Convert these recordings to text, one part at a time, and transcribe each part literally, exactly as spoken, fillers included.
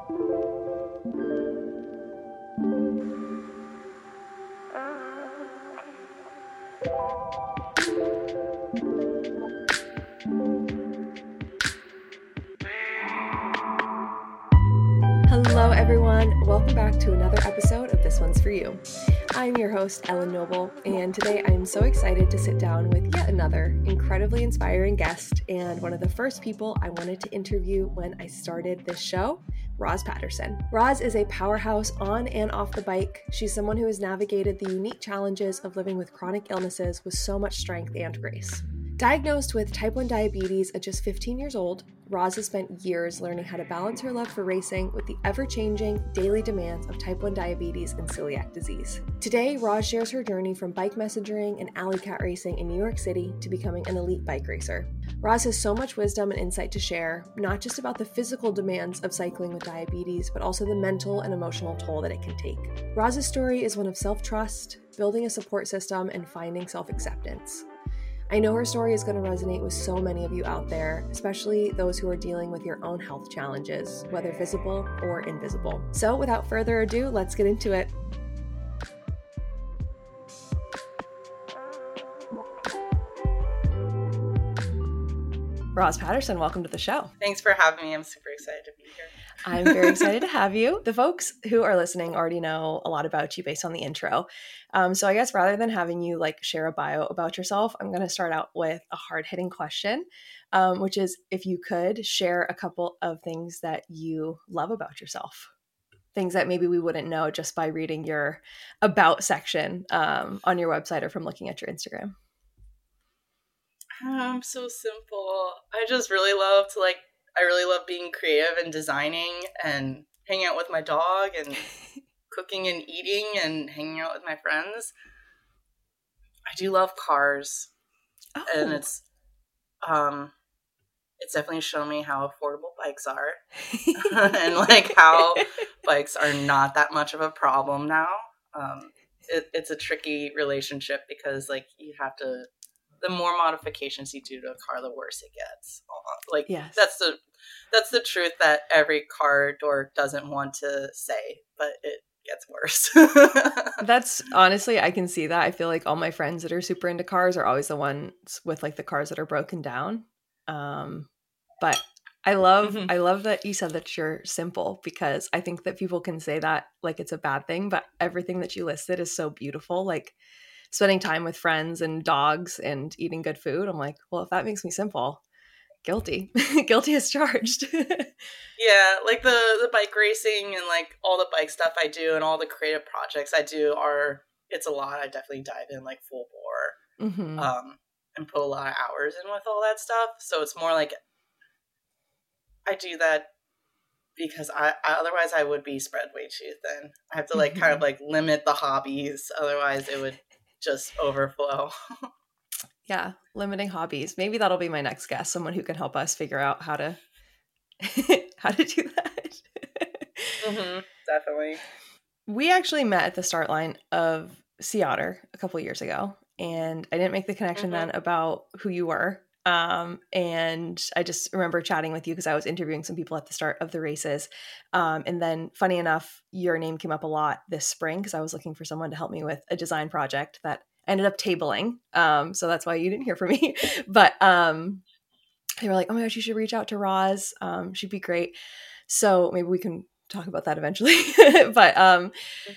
Hello everyone, welcome back to another episode of This One's For You. I'm your host, Ellen Noble, and today I'm so excited to sit down with yet another incredibly inspiring guest and one of the first people I wanted to interview when I started this show, Roz Patterson. Roz is a powerhouse on and off the bike. She's someone who has navigated the unique challenges of living with chronic illnesses with so much strength and grace. Diagnosed with type one diabetes at just fifteen years old, Roz has spent years learning how to balance her love for racing with the ever-changing daily demands of type one diabetes and celiac disease. Today, Roz shares her journey from bike messengering and alley cat racing in New York City to becoming an elite bike racer. Roz has so much wisdom and insight to share, not just about the physical demands of cycling with diabetes, but also the mental and emotional toll that it can take. Roz's story is one of self-trust, building a support system, and finding self-acceptance. I know her story is going to resonate with so many of you out there, especially those who are dealing with your own health challenges, whether visible or invisible. So without further ado, let's get into it. Roz Patterson, welcome to the show. Thanks for having me. I'm super excited to be here. I'm very excited to have you. The folks who are listening already know a lot about you based on the intro. Um, so I guess rather than having you like share a bio about yourself, I'm going to start out with a hard-hitting question, um, which is if you could share a couple of things that you love about yourself, things that maybe we wouldn't know just by reading your about section um, on your website or from looking at your Instagram. Um, so simple. I just really love to like, I really love being creative and designing and hanging out with my dog and cooking and eating and hanging out with my friends. I do love cars. Oh. And it's, um, it's definitely shown me how affordable bikes are and like how bikes are not that much of a problem now. Um, it, it's a tricky relationship because like you have to, the more modifications you do to a car, the worse it gets. Like yes. that's the that's the truth that every car dork doesn't want to say, but it gets worse. That's honestly, I can see that. I feel like all my friends that are super into cars are always the ones with like the cars that are broken down. Um, but I love mm-hmm. I love that you said that you're simple, because I think that people can say that like it's a bad thing, but everything that you listed is so beautiful. Like spending time with friends and dogs and eating good food. I'm like, well, if that makes me simple, guilty. Guilty as charged. Yeah, like the, the bike racing and like all the bike stuff I do and all the creative projects I do are, it's a lot. I definitely dive in like full bore mm-hmm. um, and put a lot of hours in with all that stuff. So it's more like I do that because I, I otherwise I would be spread way too thin. I have to like mm-hmm. kind of like limit the hobbies. Otherwise it would just overflow. Yeah, limiting hobbies. Maybe that'll be my next guest, someone who can help us figure out how to how to do that. Mm-hmm, definitely. We actually met at the start line of Sea Otter a couple of years ago, and I didn't make the connection mm-hmm. then about who you were. Um, and I just remember chatting with you because I was interviewing some people at the start of the races. Um, and then funny enough, your name came up a lot this spring because I was looking for someone to help me with a design project that I ended up tabling. Um, so that's why you didn't hear from me. But um, they were like, oh my gosh, you should reach out to Roz. Um, she'd be great. So maybe we can talk about that eventually. But um, mm-hmm.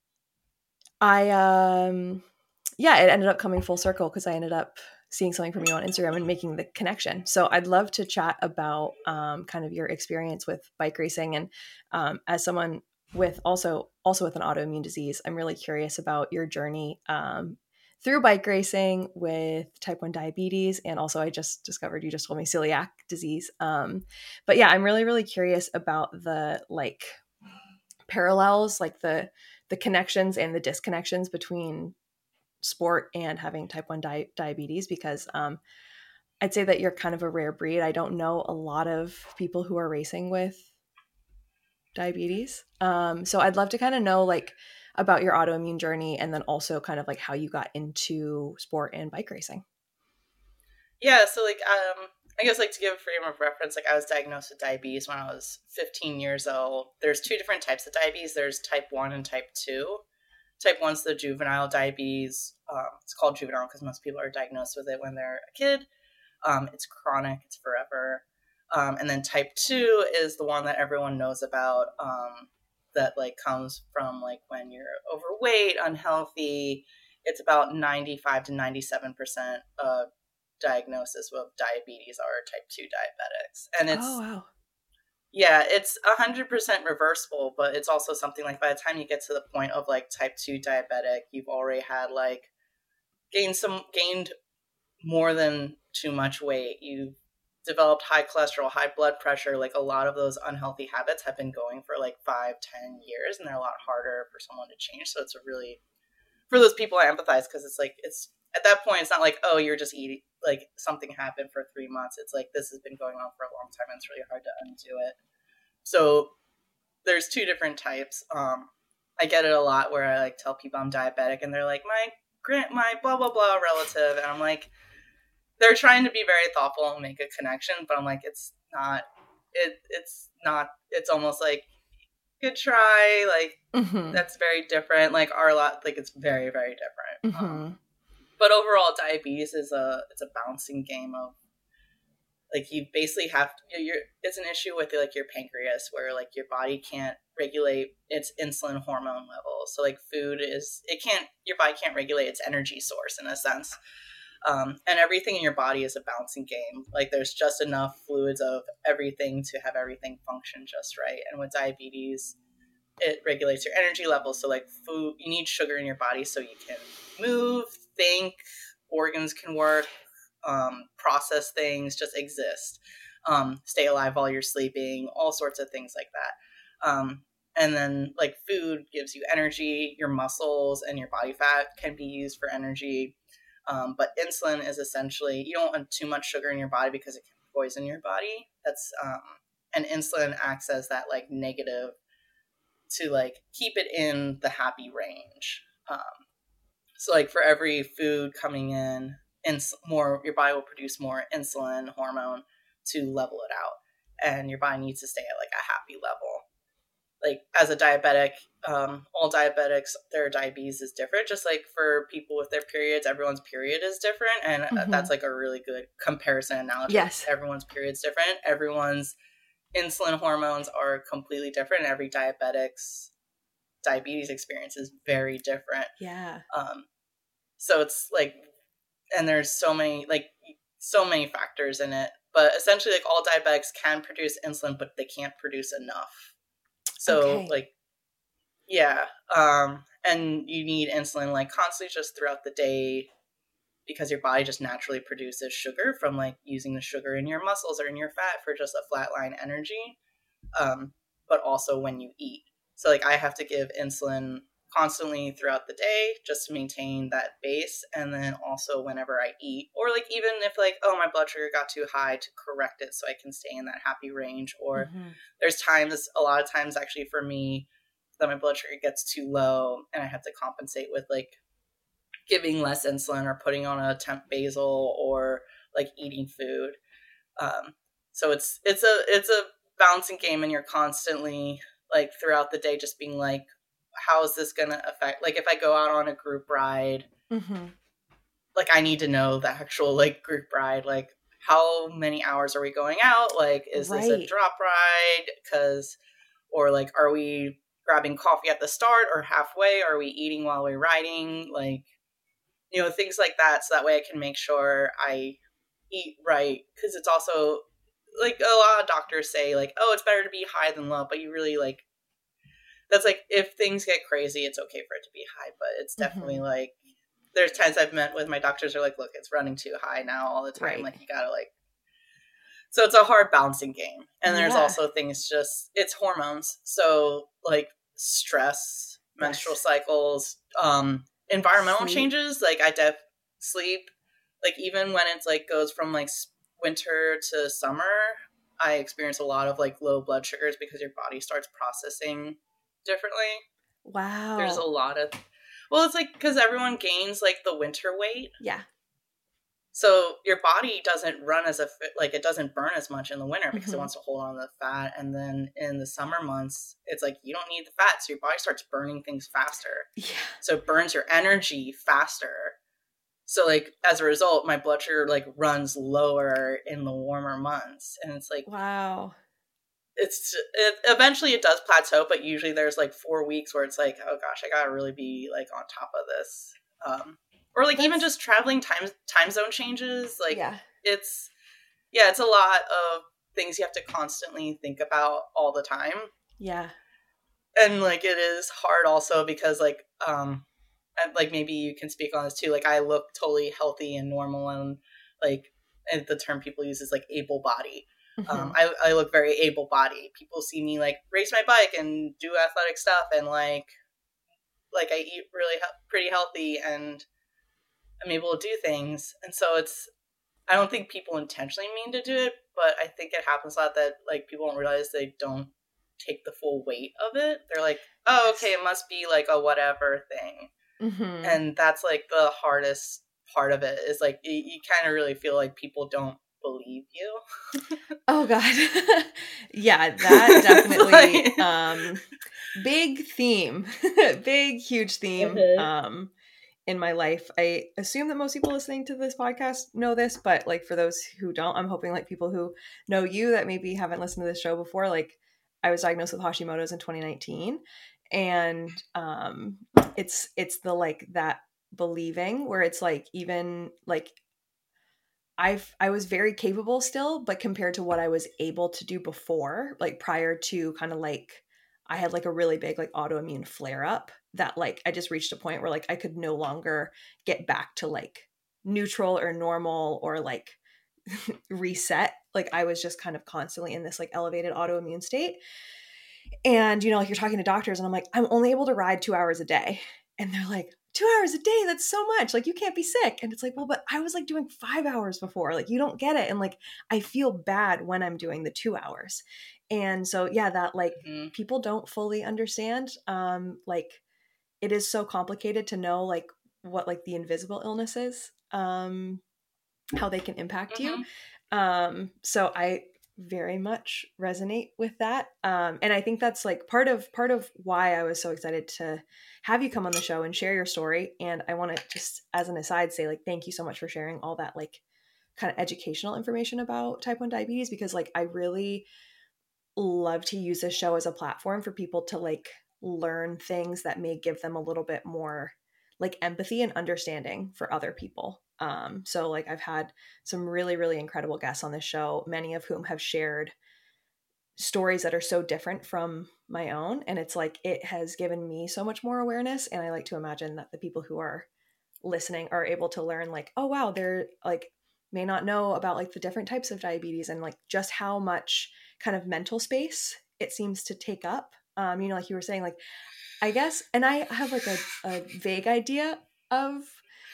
I, um, yeah, it ended up coming full circle because I ended up seeing something from you on Instagram and making the connection. So I'd love to chat about um, kind of your experience with bike racing. And um, as someone with also, also with an autoimmune disease, I'm really curious about your journey um, through bike racing with type one diabetes. And also I just discovered, you just told me celiac disease. Um, but yeah, I'm really, really curious about the like parallels, like the, the connections and the disconnections between sport and having type one di- diabetes, because um, I'd say that you're kind of a rare breed. I don't know a lot of people who are racing with diabetes. Um, so I'd love to kind of know like about your autoimmune journey and then also kind of like how you got into sport and bike racing. Yeah. So like, um, I guess, like, to give a frame of reference, like, I was diagnosed with diabetes when I was fifteen years old. There's two different types of diabetes. There's type one and type two. Type one's the juvenile diabetes. Um, it's called juvenile because most people are diagnosed with it when they're a kid. Um, it's chronic. It's forever. Um, and then type two is the one that everyone knows about, um, that, like, comes from, like, when you're overweight, unhealthy. It's about ninety-five to ninety-seven percent of diagnosis with diabetes are type two diabetics. And it's, Oh, wow. yeah, it's one hundred percent reversible, but it's also something like by the time you get to the point of, like, type two diabetic, you've already had, like, gained some, gained more than too much weight. You've developed high cholesterol, high blood pressure. Like, a lot of those unhealthy habits have been going for like five, ten years, and they're a lot harder for someone to change. So it's a really, for those people I empathize, because it's like, it's, at that point, it's not like, oh, you're just eating, like, something happened for three months. It's like, this has been going on for a long time, and it's really hard to undo it. So there's two different types. Um, I get it a lot where I, like, tell people I'm diabetic, and they're like, my grant, my blah, blah, blah relative. And I'm like, they're trying to be very thoughtful and make a connection, but I'm like, it's not, it, it's not, it's almost like, good try. Like, mm-hmm. That's very different. Like, our lot, like, it's very, very different. Mm-hmm. Um, but overall, diabetes is a, it's a bouncing game of, like, you basically have to, you're, it's an issue with, like, your pancreas, where, like, your body can't regulate its insulin hormone levels. So, like, food is, it can't, your body can't regulate its energy source in a sense. Um, and everything in your body is a bouncing game. Like, there's just enough fluids of everything to have everything function just right. And with diabetes, it regulates your energy levels. So, like, food, you need sugar in your body so you can move, think, organs can work, um, process things, just exist, um, stay alive while you're sleeping, all sorts of things like that. Um, and then, like, food gives you energy. Your muscles and your body fat can be used for energy. Um, but insulin is essentially, you don't want too much sugar in your body because it can poison your body. That's, um, and insulin acts as that, like, negative to, like, keep it in the happy range. Um, so, like, for every food coming in, ins- more, your body will produce more insulin hormone to level it out. And your body needs to stay at, like, a happy level. Like, as a diabetic, um, all diabetics, their diabetes is different. Just like for people with their periods, everyone's period is different. And mm-hmm. that's, like, a really good comparison analogy. Yes. Everyone's period's different. Everyone's insulin hormones are completely different. Every diabetic's diabetes experience is very different. Yeah. Um, so it's like, and there's so many, like, so many factors in it. But essentially, like, all diabetics can produce insulin, but they can't produce enough. So, okay. like, yeah, um, and you need insulin, like, constantly just throughout the day because your body just naturally produces sugar from, like, using the sugar in your muscles or in your fat for just a flatline energy, um, but also when you eat. So, like, I have to give insulin constantly throughout the day just to maintain that base, and then also whenever I eat, or, like, even if, like, oh, my blood sugar got too high, to correct it so I can stay in that happy range. Or mm-hmm. there's times, a lot of times actually for me, that my blood sugar gets too low and I have to compensate with, like, giving less insulin or putting on a temp basal or, like, eating food. Um, so it's it's a it's a balancing game, and you're constantly, like, throughout the day just being like, how is this going to affect, like, if I go out on a group ride, mm-hmm. like, I need to know the actual, like, group ride, like, how many hours are we going out? Like, is right. this a drop ride? Because, or, like, are we grabbing coffee at the start or halfway? Are we eating while we're riding? Like, you know, things like that. So that way I can make sure I eat right. Because it's also, like, a lot of doctors say, like, oh, it's better to be high than low. But you really, like, that's, like, if things get crazy, it's okay for it to be high. But it's definitely, mm-hmm. like, there's times I've met with my doctors are like, look, it's running too high now all the time. Right. Like, you gotta, like, so it's a hard balancing game. And there's yeah. also things just, it's hormones. So, like, stress, yes. menstrual cycles, um, environmental sleep. changes. Like, I def sleep, like, even when it's, like, goes from, like, winter to summer, I experience a lot of, like, low blood sugars because your body starts processing differently. Wow. There's a lot of, well, it's like, because everyone gains, like, the winter weight. Yeah. So your body doesn't run as a like it doesn't burn as much in the winter because Mm-hmm. it wants to hold on to the fat, and then in the summer months it's like you don't need the fat, so your body starts burning things faster. Yeah. So it burns your energy faster. So like as a result, my blood sugar like runs lower in the warmer months, and it's like wow. It's it, eventually it does plateau, but usually there's like four weeks where it's like, oh gosh, I gotta really be like on top of this. Um, or like That's... even just traveling time time zone changes. Like yeah. it's yeah, it's a lot of things you have to constantly think about all the time. Yeah. And like it is hard also because like um and, like maybe you can speak on this too. Like I look totally healthy and normal, and like and the term people use is like able body. Mm-hmm. Um, I, I look very able-bodied. People see me like race my bike and do athletic stuff, and like like I eat really he- pretty healthy, and I'm able to do things. And so it's I don't think people intentionally mean to do it, but I think it happens a lot that like people don't realize they don't take the full weight of it. They're like, oh, okay, it must be like a whatever thing, mm-hmm. and that's like the hardest part of it is like you, you kind of really feel like people don't believe you. Oh god. Yeah, that definitely like... um big theme. Big huge theme mm-hmm. um in my life. I assume that most people listening to this podcast know this, but like for those who don't, I'm hoping like people who know you that maybe haven't listened to this show before, like I was diagnosed with Hashimoto's in twenty nineteen, and um it's it's the like that believing where it's like even like I've, I was very capable still, but compared to what I was able to do before, like prior to kind of like, I had like a really big like autoimmune flare up that like, I just reached a point where like I could no longer get back to like neutral or normal or like reset. Like I was just kind of constantly in this like elevated autoimmune state. And, you know, like you're talking to doctors and I'm like, I'm only able to ride two hours a day. And they're like, two hours a day, that's so much. Like, you can't be sick. And it's like, well, but I was like doing five hours before. Like, you don't get it. And like, I feel bad when I'm doing the two hours. And so, yeah, that like mm-hmm. people don't fully understand. Um, like, it is so complicated to know like what like the invisible illness is, um, how they can impact mm-hmm. you. Um, so I very much resonate with that. Um, and I think that's like part of part of why I was so excited to have you come on the show and share your story. And I want to just as an aside say like thank you so much for sharing all that like kind of educational information about type one diabetes, because like I really love to use this show as a platform for people to like learn things that may give them a little bit more like empathy and understanding for other people. Um, so like I've had some really, really incredible guests on this show, many of whom have shared stories that are so different from my own. And it's like, it has given me so much more awareness. And I like to imagine that the people who are listening are able to learn like, oh, wow, they're like, may not know about like the different types of diabetes and like just how much kind of mental space it seems to take up. Um, you know, like you were saying, like, I guess, and I have like a, a vague idea of,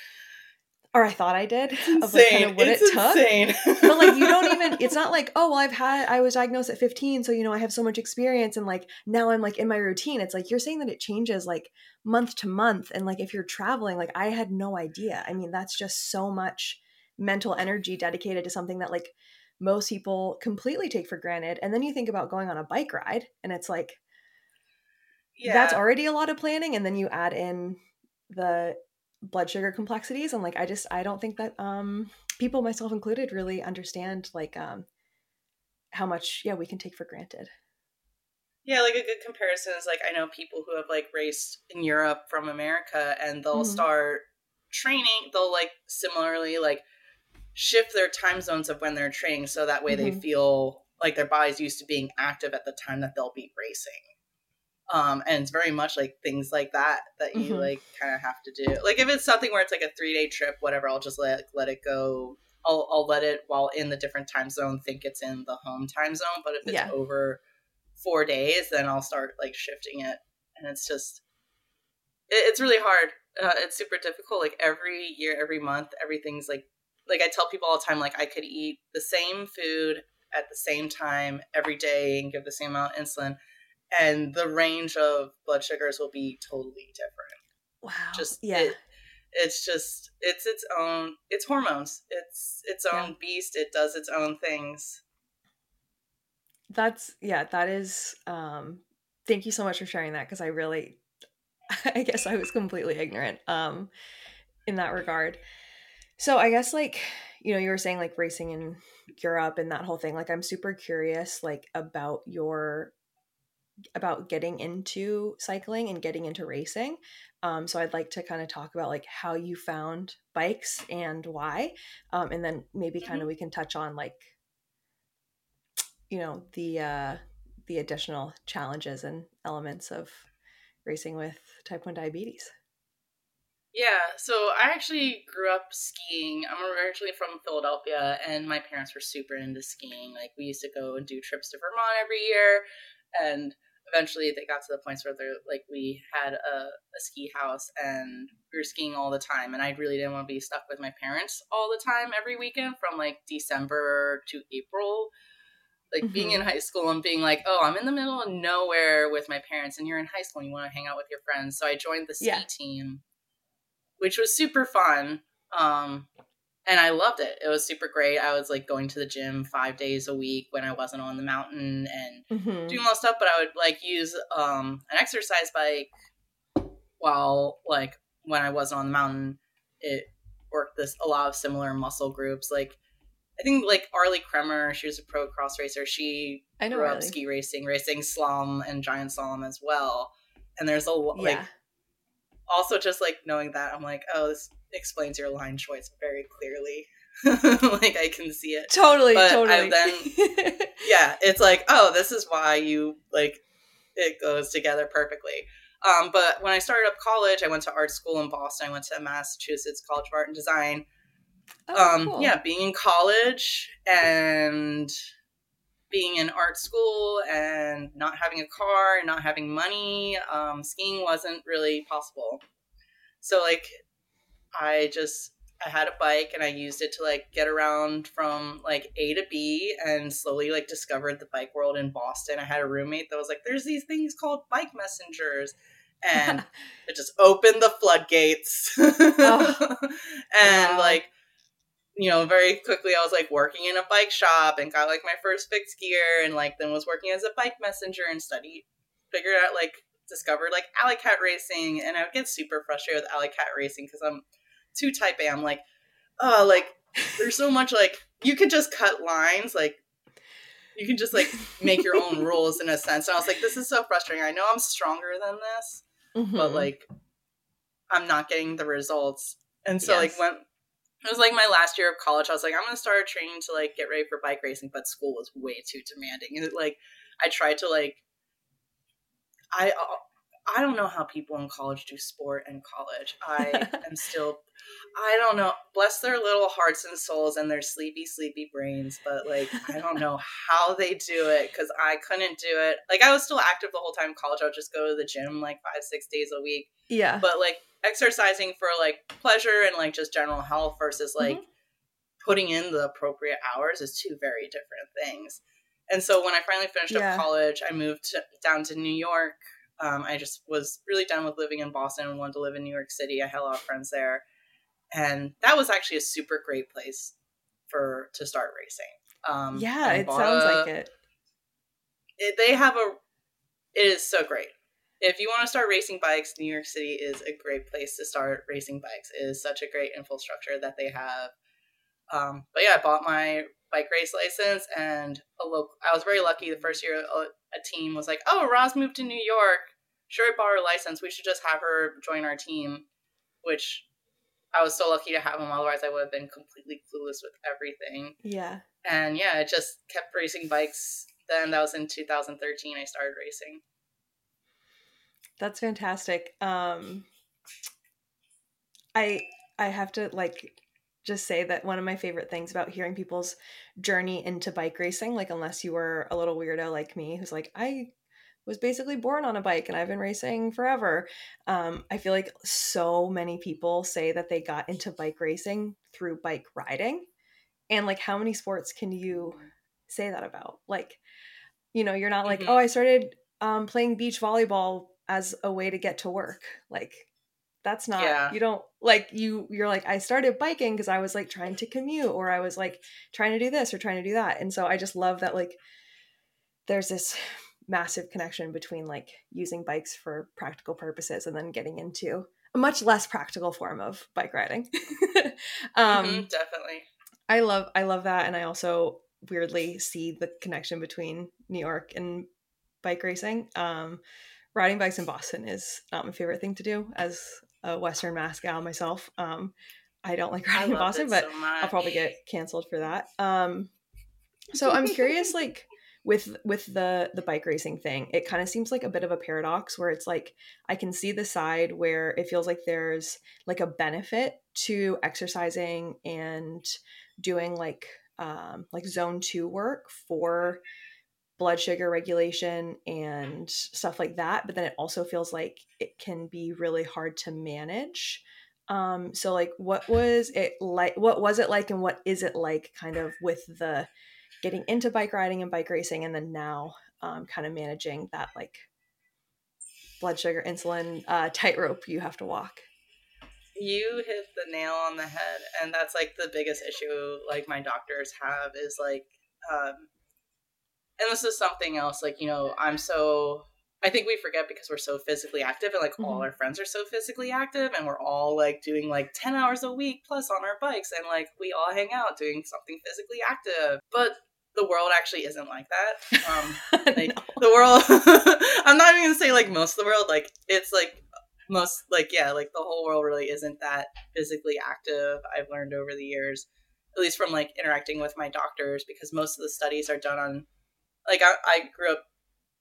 or I thought I did, of like kind of what it's it took. Insane. But like, you don't even, it's not like, oh, well, I've had, I was diagnosed at fifteen. So, you know, I have so much experience and like, now I'm like in my routine. It's like, you're saying that it changes like month to month. And like, if you're traveling, like I had no idea. I mean, that's just so much mental energy dedicated to something that like most people completely take for granted. And then you think about going on a bike ride and it's like, yeah. That's already a lot of planning. And then you add in the blood sugar complexities. And like, I just, I don't think that um, people, myself included, really understand like um, how much, yeah, we can take for granted. Yeah, like a good comparison is like, I know people who have like raced in Europe from America and they'll mm-hmm. start training. They'll like similarly like shift their time zones of when they're training. So that way mm-hmm. they feel like their body's used to being active at the time that they'll be racing. Um, and it's very much like things like that that you mm-hmm. like kind of have to do. Like if it's something where it's like a three day trip, whatever, I'll just let let it go. I'll I'll let it while in the different time zone think it's in the home time zone. But if it's yeah. over four days, then I'll start like shifting it. And it's just it, it's really hard. Uh, it's super difficult. Like every year, every month, everything's like like I tell people all the time. Like I could eat the same food at the same time every day and give the same amount of insulin. And the range of blood sugars will be totally different. Wow. Just yeah. It, It's just, it's its own, it's hormones. It's its Yeah. own beast. It does its own things. That's, yeah, that is, um, thank you so much for sharing that because I really, I guess I was completely ignorant um, in that regard. So I guess like, you know, you were saying like racing in Europe and that whole thing. Like I'm super curious like about your about getting into cycling and getting into racing. Um, so I'd like to kind of talk about like how you found bikes and why. Um, and then maybe kind of Hmm. we can touch on like, you know, the uh the additional challenges and elements of racing with type one diabetes. Yeah, so I actually grew up skiing. I'm originally from Philadelphia, and my parents were super into skiing. Like, we used to go and do trips to Vermont every year, and eventually they got to the points where they're like, we had a, a ski house, and we were skiing all the time. And I really didn't want to be stuck with my parents all the time every weekend from like December to April. Like being in Mm-hmm. high school and being like, oh, I'm in the middle of nowhere with my parents, and you're in high school and you want to hang out with your friends. So I joined the Yeah. ski team, which was super fun. Um, and I loved it. It was super great. I was like going to the gym five days a week when I wasn't on the mountain and Mm-hmm. doing all that stuff. But I would like use um, an exercise bike while like when I wasn't on the mountain. It worked this a lot of similar muscle groups. Like I think like Arlie Kremer, she was a pro cross racer. She I know grew up Arlie. ski racing, racing slalom and giant slalom as well. And there's a like Yeah. also just like knowing that I'm like, oh, this explains your line choice very clearly. Like I can see it. Totally, But I totally. then yeah, it's like, oh, this is why you like it goes together perfectly. Um, but when I started up college, I went to art school in Boston. I went to Massachusetts College of Art and Design. Oh, Um, cool. yeah, being in college and being in art school and not having a car and not having money, um, skiing wasn't really possible. So like I just I had a bike and I used it to like get around from like A to B and slowly like discovered the bike world in Boston. I had a roommate that was like, there's these things called bike messengers. And it just opened the floodgates. Oh, And wow. like, you know, very quickly I was like working in a bike shop and got like my first fixed gear and like then was working as a bike messenger and studied, figured out like, discovered like alley cat racing. And I would get super frustrated with alley cat racing because I'm too type A. I'm like, oh, like there's so much like you could just cut lines, like you can just like make your own rules in a sense. And I was like, this is so frustrating. I know I'm stronger than this, but Mm-hmm. like I'm not getting the results. And so like Yes. when it was like my last year of college, I was like, I'm gonna start training to like get ready for bike racing, but school was way too demanding. And it, like I tried to like I I don't know how people in college do sport in college. I am still, I don't know. Bless their little hearts and souls and their sleepy, sleepy brains. But like, I don't know how they do it because I couldn't do it. Like, I was still active the whole time in college. I would just go to the gym like five, six days a week. Yeah. But like, exercising for like pleasure and like just general health versus like Mm-hmm. putting in the appropriate hours is two very different things. And so when I finally finished up Yeah. college, I moved to, down to New York. Um, I just was really done with living in Boston and wanted to live in New York City. I had a lot of friends there, and that was actually a super great place for to start racing. Um, Yeah, I it bought sounds like a. it. It, they have a. It is so great. If you want to start racing bikes, New York City is a great place to start racing bikes. It is such a great infrastructure that they have. Um, but yeah, I bought my bike race license, and a local. I was very lucky. The first year, a, a team was like, "Oh, Roz moved to New York. Sure, I bought her license. We should just have her join our team." Which I was so lucky to have him. Otherwise, I would have been completely clueless with everything. Yeah. And yeah, I just kept racing bikes. Then that was in two thousand thirteen. I started racing. That's fantastic. Um I I have to like just say that one of my favorite things about hearing people's journey into bike racing, like unless you were a little weirdo like me who's like, I was basically born on a bike and I've been racing forever. Um, I feel like so many people say that they got into bike racing through bike riding. And like how many sports can you say that about? Like, you know, you're not like, oh, Mm-hmm. I started um, playing beach volleyball as a way to get to work. Like That's not, Yeah. you don't like, you, you're like, I started biking because I was like trying to commute, or I was like trying to do this or trying to do that. And so I just love that, like, there's this massive connection between like using bikes for practical purposes and then getting into a much less practical form of bike riding. um, mm-hmm, definitely. I love, I love that. And I also weirdly see the connection between New York and bike racing. Um, riding bikes in Boston is not my favorite thing to do as a Western Mass gal myself. Um, I don't like riding in Boston, but so I'll probably get canceled for that. Um, so I'm curious, like with with the the bike racing thing, it kind of seems like a bit of a paradox where it's like I can see the side where it feels like there's like a benefit to exercising and doing like um, like zone two work for blood sugar regulation and stuff like that, but then it also feels like it can be really hard to manage. Um so like what was it like, what was it like, and what is it like kind of with the getting into bike riding and bike racing, and then now um kind of managing that like blood sugar insulin uh tightrope you have to walk? You hit the nail on the head, and that's like the biggest issue like my doctors have is like um and this is something else, like, you know, I'm so, I think we forget because we're so physically active, and like mm-hmm. all our friends are so physically active, and we're all like doing like ten hours a week plus on our bikes, and like we all hang out doing something physically active. But the world actually isn't like that. Um, like no. The world, I'm not even gonna say like most of the world, like it's like most, like, yeah, like the whole world really isn't that physically active. I've learned over the years, at least from like interacting with my doctors, because most of the studies are done on, like, I, I grew up,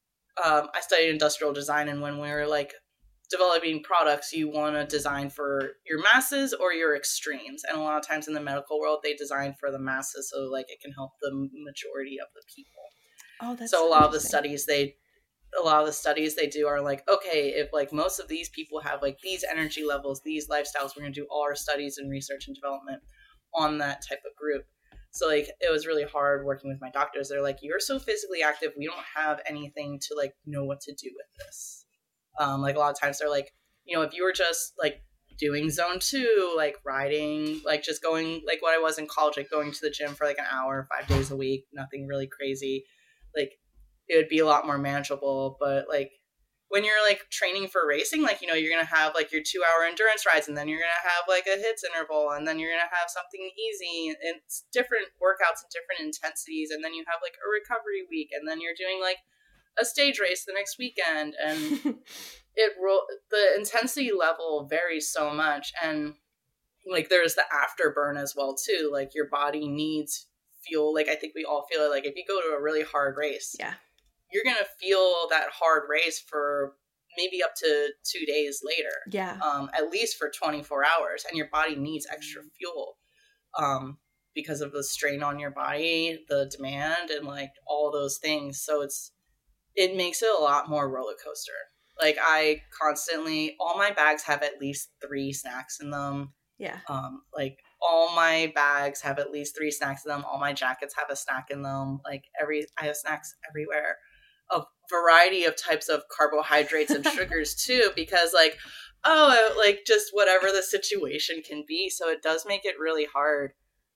um, I studied industrial design, and when we were, like, developing products, you want to design for your masses or your extremes. And a lot of times in the medical world, they design for the masses so, like, it can help the majority of the people. Oh, that's so a lot of the studies they, a lot of the studies they do are like, okay, if, like, most of these people have, like, these energy levels, these lifestyles, we're going to do all our studies and research and development on that type of group. So, like, it was really hard working with my doctors. They're like, you're so physically active, we don't have anything to, like, know what to do with this. Um, like, a lot of times they're like, you know, if you were just, like, doing zone two, like, riding, like, just going, like, what I was in college, like, going to the gym for, like, an hour, five days a week, nothing really crazy, like, it would be a lot more manageable. But, like, when you're, like, training for racing, like, you know, you're going to have, like, your two-hour endurance rides, and then you're going to have, like, a hits interval, and then you're going to have something easy, and it's different workouts and different intensities, and then you have, like, a recovery week, and then you're doing, like, a stage race the next weekend, and it ro- the intensity level varies so much, and, like, there's the afterburn as well, too. Like, your body needs fuel. Like, I think we all feel it. Like, if you go to a really hard race, yeah, you're going to feel that hard race for maybe up to two days later. Yeah. Um, at least for twenty-four hours. And your body needs extra fuel um, because of the strain on your body, the demand, and, like, all those things. So it's, it makes it a lot more roller coaster. Like, I constantly, all my bags have at least three snacks in them. Yeah. Um, like, all my bags have at least three snacks in them. All my jackets have a snack in them. Like, every, I have snacks everywhere. A variety of types of carbohydrates and sugars too, because, like, oh, like, just whatever the situation can be. So it does make it really hard.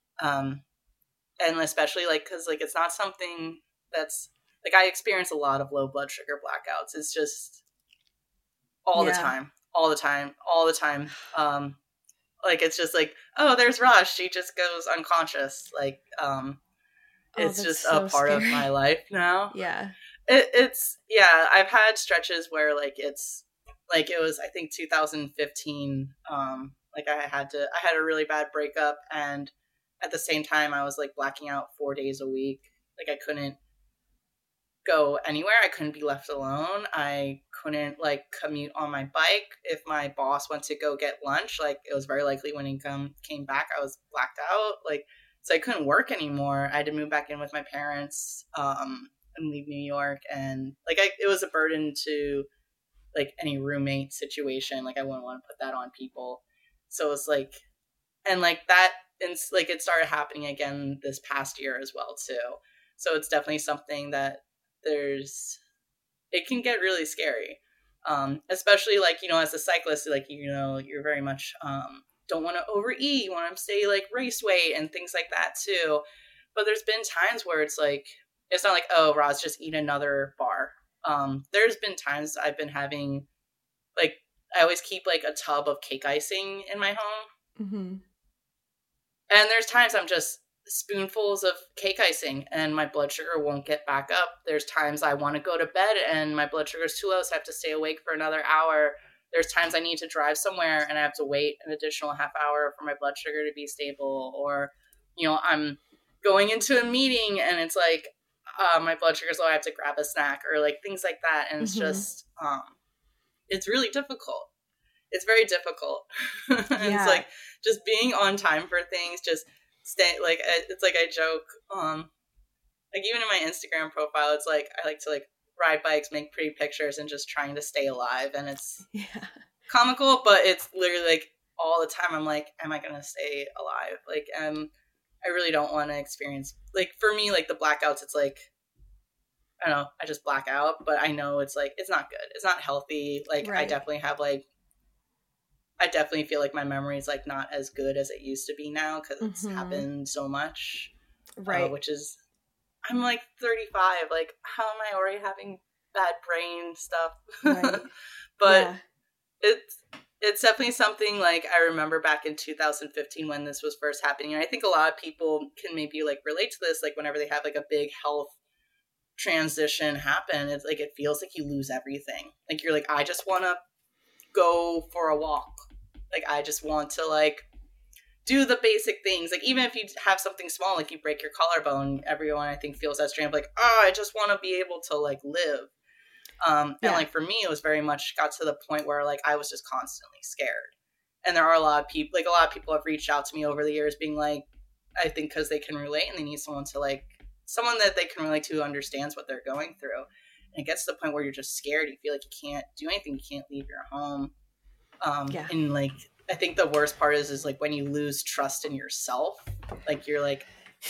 Um, and especially, like, cause, like, it's not something that's, like, I experience a lot of low blood sugar blackouts. It's just all yeah. the time, all the time, all the time. Um, like, it's just like, oh, there's Rosh. She just goes unconscious. Like, um, oh, it's just so a part scary. Of my life now. Yeah. It, it's, yeah, I've had stretches where, like, it's, like, it was, I think, two thousand fifteen, um, like, I had to, I had a really bad breakup, and at the same time, I was, like, blacking out four days a week. Like, I couldn't go anywhere. I couldn't be left alone. I couldn't, like, commute on my bike. If my boss went to go get lunch, like, it was very likely when he come, came back, I was blacked out. Like, so I couldn't work anymore. I had to move back in with my parents, um, and leave New York, and, like, I, it was a burden to, like, any roommate situation. Like, I wouldn't want to put that on people. So it's like, and, like, that, and, like, it started happening again this past year as well too. So it's definitely something that there's, it can get really scary. Um, especially like, you know, as a cyclist, like, you know, you're very much, um, don't want to overeat. You want to stay like race weight and things like that too. But there's been times where it's like, it's not like, oh, Roz, just eat another bar. Um, there's been times I've been having like, I always keep like a tub of cake icing in my home. Mm-hmm. And there's times I'm just spoonfuls of cake icing and my blood sugar won't get back up. There's times I want to go to bed and my blood sugar is too low, so I have to stay awake for another hour. There's times I need to drive somewhere and I have to wait an additional half hour for my blood sugar to be stable. Or, you know, I'm going into a meeting and it's like, uh, my blood sugar's low, I have to grab a snack or like things like that. And it's mm-hmm. just, um, it's really difficult. It's very difficult. and yeah. It's like just being on time for things, just stay like, it's like I joke, um, like even in my Instagram profile, it's like, I like to like ride bikes, make pretty pictures and just trying to stay alive. And it's yeah. comical, but it's literally like all the time. I'm like, am I going to stay alive? Like, um, I really don't want to experience, like for me, like the blackouts, it's like, I don't know, I just black out, but I know it's like, it's not good. It's not healthy. Like right. I definitely have like, I definitely feel like my memory is like not as good as it used to be now because it's mm-hmm. happened so much. Right. Uh, which is, I'm like thirty-five. Like, how am I already having bad brain stuff? Right. But yeah. it's, it's definitely something like I remember back in two thousand fifteen when this was first happening. And I think a lot of people can maybe like relate to this. Like whenever they have like a big health transition happen, it's like, it feels like you lose everything. Like you're like, I just want to go for a walk. Like, I just want to, like, do the basic things. Like, even if you have something small, like you break your collarbone, everyone, I think, feels that strain of, like, oh, I just want to be able to, like, live. Um, yeah. And, like, for me, it was very much got to the point where, like, I was just constantly scared. And there are a lot of people, like, a lot of people have reached out to me over the years being like, I think because they can relate and they need someone to, like, someone that they can relate to who understands what they're going through. And it gets to the point where you're just scared. You feel like you can't do anything. You can't leave your home. Um, yeah. And like, I think the worst part is, is like when you lose trust in yourself, like you're like,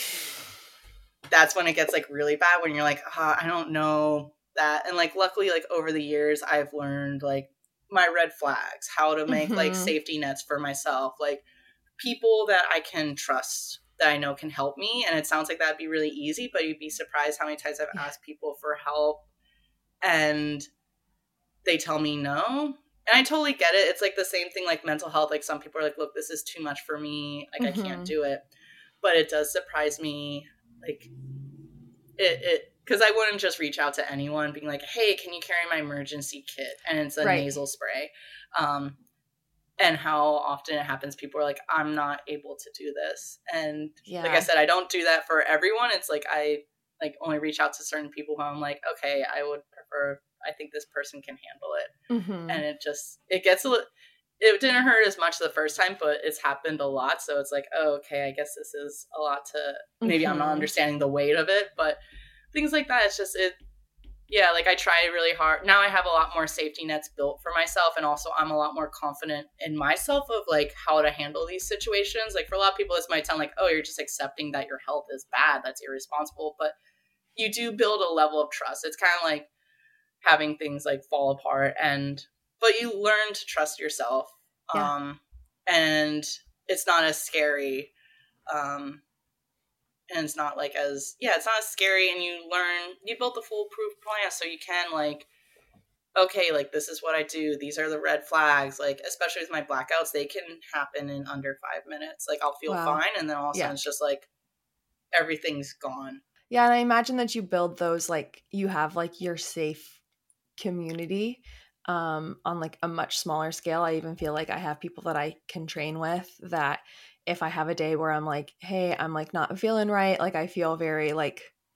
that's when it gets like really bad when you're like, oh, I don't know that. And like, luckily, like over the years, I've learned like my red flags, how to make mm-hmm. like safety nets for myself, like people that I can trust that I know can help me. And it sounds like that'd be really easy, but you'd be surprised how many times I've asked people for help and they tell me no. And I totally get it. It's like the same thing like mental health. Like some people are like, look, this is too much for me. Like mm-hmm. I can't do it. But it does surprise me. Like it, it, because I wouldn't just reach out to anyone being like, hey, can you carry my emergency kit? And it's a right. nasal spray. Um, and how often it happens. People are like, I'm not able to do this. And yeah. like I said, I don't do that for everyone. It's like, I like only reach out to certain people who I'm like, okay, I would prefer, I think this person can handle it. Mm-hmm. And it just, it gets a little, it didn't hurt as much the first time, but it's happened a lot. So it's like, oh, okay, I guess this is a lot to, maybe mm-hmm. I'm not understanding the weight of it, but things like that. It's just, it, yeah, like I try really hard. Now I have a lot more safety nets built for myself. And also I'm a lot more confident in myself of like how to handle these situations. Like for a lot of people, this might sound like, oh, you're just accepting that your health is bad. That's irresponsible. But you do build a level of trust. It's kind of like having things like fall apart and, but you learn to trust yourself. Yeah. Um, and it's not as scary. Um, and it's not like as, yeah, it's not as scary and you learn, you built the foolproof plan so you can like, okay, like this is what I do. These are the red flags. Like, especially with my blackouts, they can happen in under five minutes. Like I'll feel wow. fine. And then all of a sudden yeah. it's just like, everything's gone. Yeah. And I imagine that you build those, like you have like your safe community um, on like a much smaller scale. I even feel like I have people that I can train with that if I have a day where I'm like, hey, I'm like not feeling right. Like I feel very like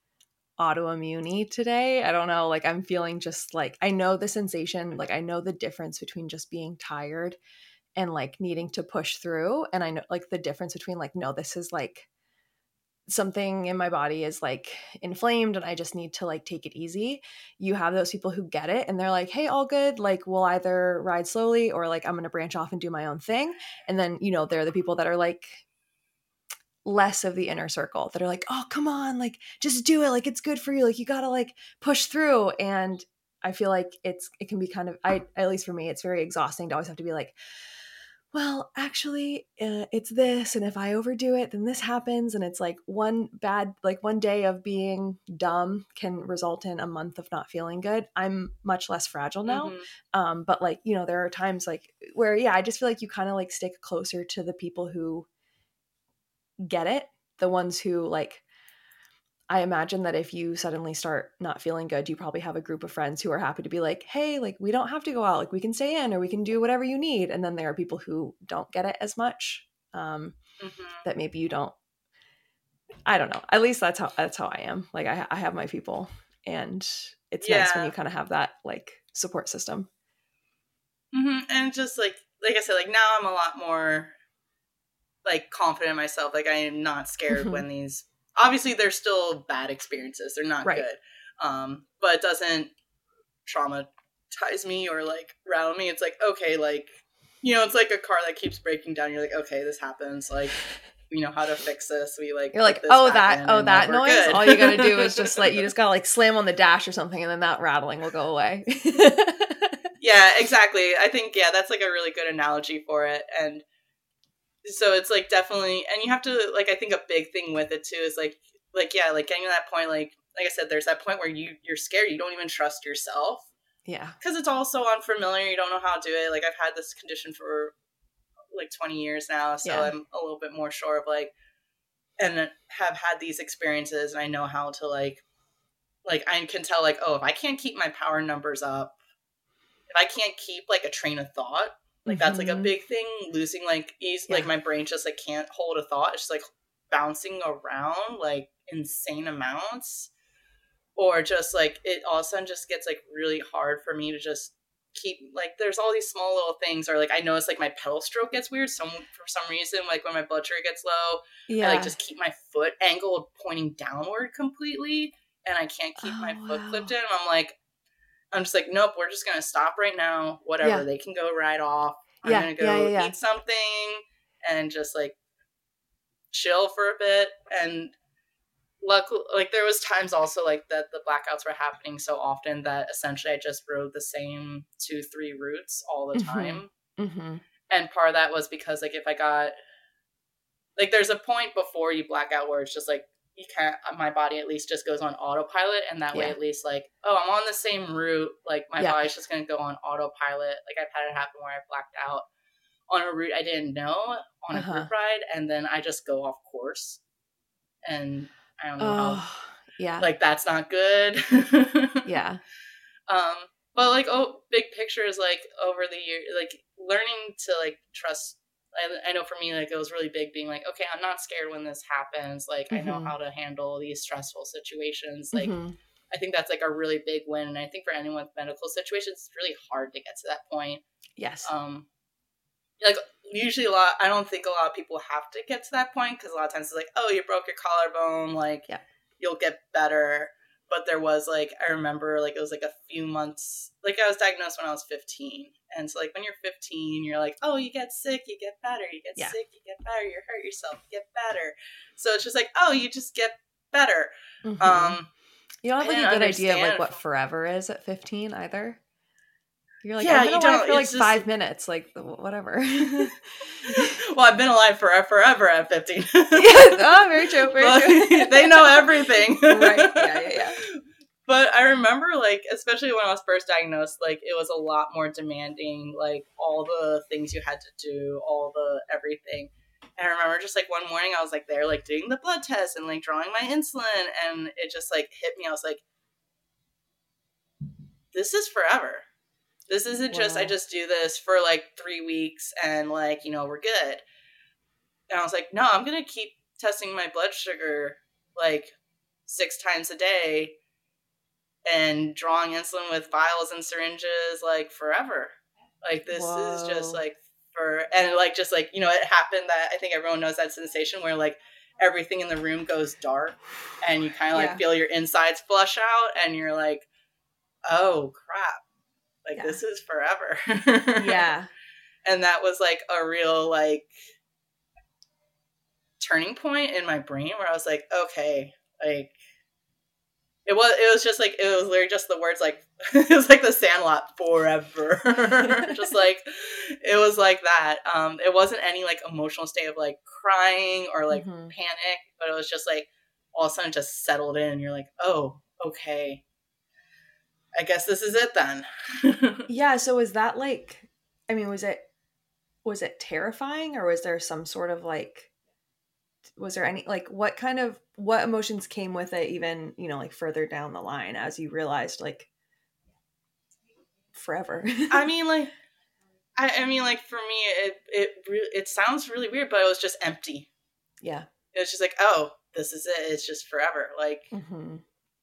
autoimmune today. I don't know. Like I'm feeling just like, I know the sensation, like I know the difference between just being tired and like needing to push through. And I know like the difference between like, no, this is like something in my body is like inflamed and I just need to like take it easy. You have those people who get it and they're like, hey, all good. Like we'll either ride slowly or like I'm going to branch off and do my own thing. And then, you know, they're the people that are like less of the inner circle that are like, oh, come on, like just do it. Like it's good for you. Like you got to like push through. And I feel like it's it can be kind of I at least for me it's very exhausting to always have to be like, well, actually, uh, it's this, and if I overdo it, then this happens, and it's like one bad, like one day of being dumb can result in a month of not feeling good. I'm much less fragile now, Mm-hmm. um, but like you know, there are times like where yeah, I just feel like you kind of like stick closer to the people who get it, the ones who like. I imagine that if you suddenly start not feeling good, you probably have a group of friends who are happy to be like, hey, like we don't have to go out, like we can stay in or we can do whatever you need. And then there are people who don't get it as much, um, Mm-hmm. that maybe you don't. I don't know. At least that's how that's how I am. Like I, I have my people, and it's nice when Yeah. you kind of have that like support system. Mm-hmm. And just like like I said, like now I'm a lot more like confident in myself. Like I am not scared Mhm. when these obviously they're still bad experiences. They're not Right. good. Um, but it doesn't traumatize me or like rattle me. It's like, okay, like you know, it's like a car that keeps breaking down. You're like, okay, this happens. Like we know how to fix this. We like You're put like, this oh back that in oh and, that like, we're noise. good. All you gotta do is just like you just gotta like slam on the dash or something, and then that rattling will go away. Yeah, exactly. I think yeah, that's like a really good analogy for it. And so it's like definitely, and you have to like I think a big thing with it too is like like yeah, like getting to that point. Like like I said, there's that point where you you're scared. You don't even trust yourself. Yeah, because it's all so unfamiliar. You don't know how to do it. Like I've had this condition for like twenty years now, so yeah, I'm a little bit more sure of like, and have had these experiences, and I know how to like, like I can tell like, oh, if I can't keep my power numbers up, if I can't keep like a train of thought, like that's like a Mhm. big thing. Losing like ease, Yeah. like my brain just like can't hold a thought. It's just like bouncing around like insane amounts. Or just like it all of a sudden just gets like really hard for me to just keep like there's all these small little things or like I notice like my pedal stroke gets weird some for some reason like when my blood sugar gets low I like Yeah. just keep my foot angled pointing downward completely and I can't keep my Oh foot wow. clipped in and I'm like I'm just like nope we're just gonna stop right now whatever Yeah. they can go right off I'm Yeah. gonna Yeah. go Yeah. Yeah. eat something and just like chill for a bit and luckily, like there was times also like that the blackouts were happening so often that essentially I just rode the same two, three routes all the Mhm. time. Mhm. And part of that was because like if I got like there's a point before you black out where it's just like you can't my body at least just goes on autopilot and that way Yeah. at least like, oh, I'm on the same route, like my Yeah. body's just gonna go on autopilot. Like I've had it happen where I blacked out on a route I didn't know on a Uh-huh. group ride and then I just go off course. And I don't know how Oh. Yeah. like that's not good. Yeah. um but like oh big picture is like over the year like learning to like trust I, I know for me like it was really big being like okay I'm not scared when this happens like I know Mhm. how to handle these stressful situations like Mhm. I think that's like a really big win and I think for anyone with medical situations it's really hard to get to that point Yes. um like usually a lot I don't think a lot of people have to get to that point because a lot of times it's like oh you broke your collarbone like Yeah. you'll get better but there was like I remember like it was like a few months like I was diagnosed when I was fifteen and so like when you're fifteen you're like oh you get sick you get better you get Yeah. sick you get better you hurt yourself you get better so it's just like oh you just get better Mhm. um You don't have I like a didn't good idea of like understand what forever is at fifteen either. You're like, yeah I've been you alive don't for like it's just five minutes, like wh- whatever. well I've been alive for forever at fifteen Yeah. Oh, very true. Very But true. they know everything Right. Yeah. Yeah. Yeah. But I remember, like, especially when I was first diagnosed, like, it was a lot more demanding, like, all the things you had to do, all the everything. And I remember just, like, one morning I was, like, there, like, doing the blood test and, like, drawing my insulin. And it just, like, hit me. I was like, this is forever. This isn't just, I Whoa. just do this for, like, three weeks and, like, you know, we're good. And I was like, no, I'm going to keep testing my blood sugar, like, six times a day. And drawing insulin with vials and syringes like forever. Like this Whoa. is just like for and like just like you know it happened that I think everyone knows that sensation where like everything in the room goes dark and you kind of Yeah. like feel your insides flush out and you're like oh crap like Yeah. this is forever. Yeah. And that was like a real like turning point in my brain where I was like okay like It was it was just like it was literally just the words like it was like the Sandlot forever. Just like it was like that. Um it wasn't any like emotional state of like crying or like mm-hmm. panic, but it was just like all of a sudden just settled in and you're like, "Oh, okay. I guess this is it then." Yeah, so was that like I mean, was it was it terrifying, or was there some sort of like was there any like what kind of what emotions came with it, even, you know, like further down the line as you realized like forever? I mean, like I, I mean, like for me, it it re- it sounds really weird, but it was just empty. Yeah, it was just like, oh, this is it. It's just forever. Like, mm-hmm.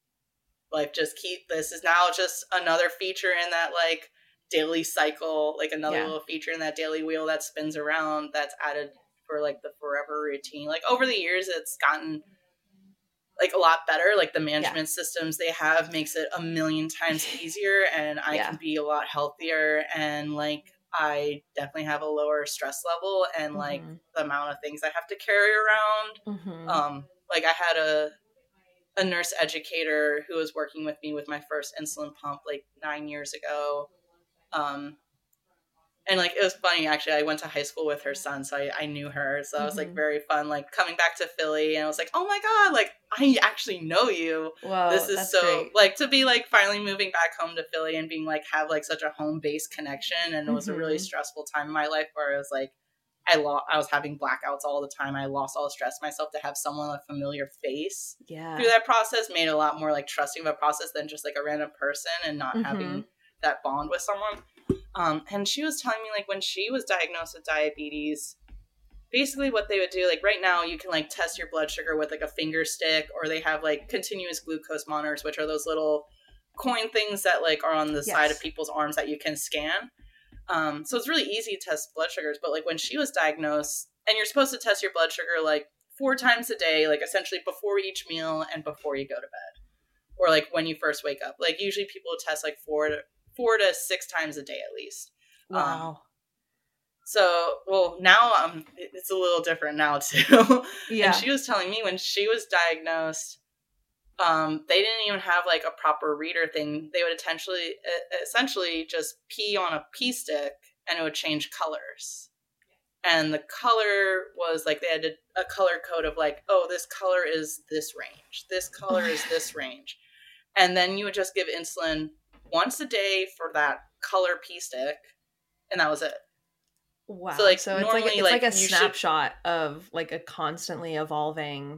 like just keep. This is now just another feature in that like daily cycle, like another Yeah. little feature in that daily wheel that spins around. That's added for like the forever routine. Like over the years, it's gotten like a lot better. Like the management yeah. systems they have makes it a million times easier, and I yeah. can be a lot healthier, and like I definitely have a lower stress level, and mm-hmm. like the amount of things I have to carry around. Mm-hmm. Um, like I had a a nurse educator who was working with me with my first insulin pump like nine years ago. Um, And, like, it was funny, actually. I went to high school with her son, so I, I knew her. So mm-hmm. it was, like, very fun, like, coming back to Philly. And I was like, oh, my God, like, I actually know you. Whoa, this is that's so, great. like, to be, like, finally moving back home to Philly and being, like, have, like, such a home-based connection. And mm-hmm. it was a really stressful time in my life where I was, like, I, lo- I was having blackouts all the time. I lost all the stress myself. To have someone with a familiar face yeah. through that process made it a lot more, like, trusting of a process than just, like, a random person and not mm-hmm. having that bond with someone. Um, and she was telling me, like, when she was diagnosed with diabetes, basically what they would do, like, right now you can, like, test your blood sugar with, like, a finger stick, or they have, like, continuous glucose monitors, which are those little coin things that, like, are on the yes. side of people's arms that you can scan. Um, so it's really easy to test blood sugars. But, like, when she was diagnosed, and you're supposed to test your blood sugar, like, four times a day, like, essentially before each meal and before you go to bed. Or, like, when you first wake up. Like, usually people test, like, four to four to six times a day at least. Wow. Um, so, well, now um, it's a little different now too. Yeah. And she was telling me when she was diagnosed, um, they didn't even have like a proper reader thing. They would essentially, essentially just pee on a pee stick and it would change colors. And the color was like, they had a, a color code of like, oh, this color is this range. This color is this range. And then you would just give insulin once a day for that color pea stick, and that was it. Wow. So, like, so it's like, it's like, like a snapshot should... of like a constantly evolving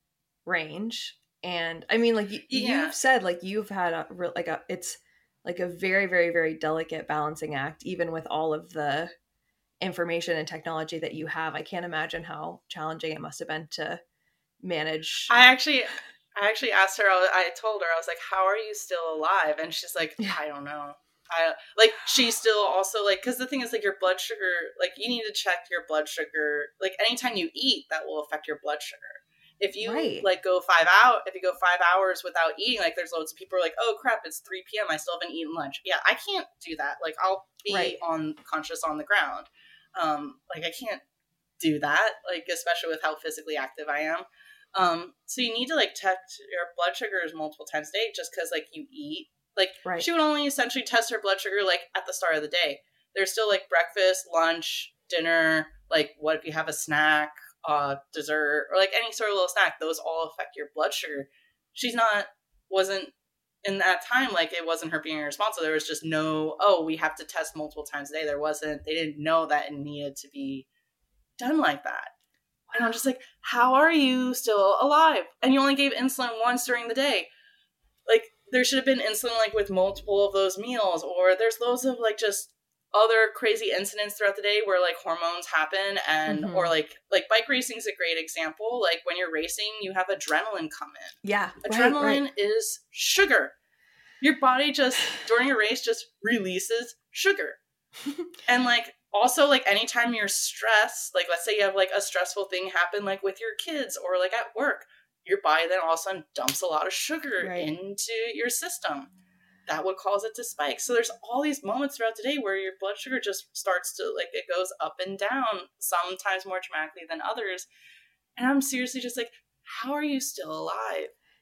range. And I mean, like you, yeah. you've said, like you've had a real, like a, it's like a very, very, very delicate balancing act, even with all of the information and technology that you have. I can't imagine how challenging it must have been to manage. I actually... I actually asked her, I told her, I was like, how are you still alive? And she's like, I don't know. I like, she's still also like, because the thing is like your blood sugar, like you need to check your blood sugar. Like anytime you eat, that will affect your blood sugar. If you right. like go five out, if you go five hours without eating, like there's loads of people are like, oh crap, it's three p.m. I still haven't eaten lunch. Yeah, I can't do that. Like I'll be right. on conscious on the ground. Um, like I can't do that. Like, especially with how physically active I am. Um, so you need to like test your blood sugars multiple times a day just because like you eat. Like right. she would only essentially test her blood sugar like at the start of the day. There's still like breakfast, lunch, dinner, like what if you have a snack, uh, dessert, or like any sort of little snack, those all affect your blood sugar. She's not, wasn't in that time, like it wasn't her being irresponsible. There was just no, oh, we have to test multiple times a day. There wasn't, they didn't know that it needed to be done like that. And I'm just like, how are you still alive? And you only gave insulin once during the day. Like, there should have been insulin, like, with multiple of those meals. Or there's loads of, like, just other crazy incidents throughout the day where, like, hormones happen. And, mm-hmm. or, like, like bike racing is a great example. Like, when you're racing, you have adrenaline come in. Yeah. Adrenaline right, right. is sugar. Your body just, during a race, just releases sugar. And, like, also, like, anytime you're stressed, like, let's say you have, like, a stressful thing happen, like, with your kids or, like, at work, your body then all of a sudden dumps a lot of sugar right. into your system. That would cause it to spike. So there's all these moments throughout the day where your blood sugar just starts to, like, it goes up and down, sometimes more dramatically than others. And I'm seriously just like, how are you still alive?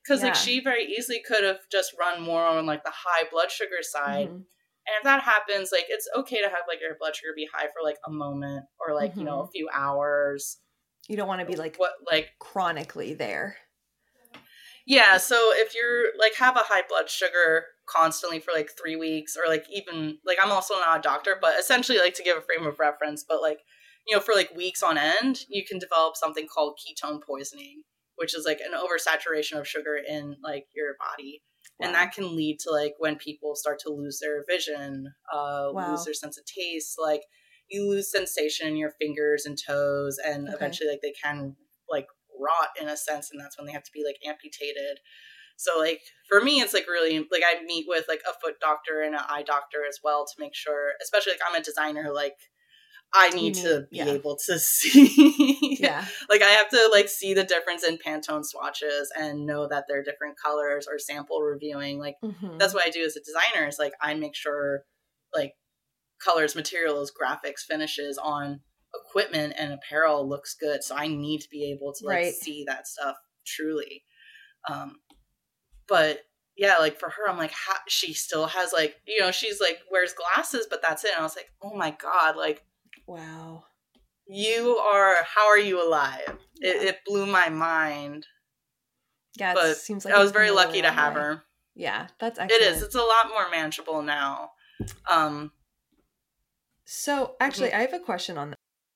Because, yeah. like, she very easily could have just run more on, like, the high blood sugar side. Mm-hmm. And if that happens, like, it's okay to have, like, your blood sugar be high for, like, a moment or, like, mm-hmm. you know, a few hours. You don't want to be, like, what, like chronically there. Yeah, so if you're, like, have a high blood sugar constantly for, like, three weeks or, like, even, like, I'm also not a doctor, but essentially, like, to give a frame of reference, but, like, you know, for, like, weeks on end, you can develop something called ketone poisoning, which is, like, an oversaturation of sugar in, like, your body. Wow. And that can lead to, like, when people start to lose their vision, uh, wow. lose their sense of taste, like, you lose sensation in your fingers and toes, and okay. eventually, like, they can, like, rot in a sense, and that's when they have to be, like, amputated. So, like, for me, it's, like, really, like, I meet with, like, a foot doctor and an eye doctor as well to make sure, especially, like, I'm a designer, like, I need, need to be yeah. able to see. yeah. Like, I have to, like, see the difference in Pantone swatches and know that they're different colors, or sample reviewing. Like, mm-hmm. that's what I do as a designer, is, like, I make sure, like, colors, materials, graphics, finishes on equipment and apparel looks good. So I need to be able to, like, right. see that stuff truly. Um, but yeah, like, for her, I'm like, how, she still has, like, you know, she's, like, wears glasses, but that's it. And I was like, oh my God, like, wow, you are, how are you alive? Yeah. It, it blew my mind. Yeah, it but seems like I was very lucky to have way. her. Yeah, that's excellent. It is. It's a lot more manageable now. Um, so actually, mm-hmm. I have a question on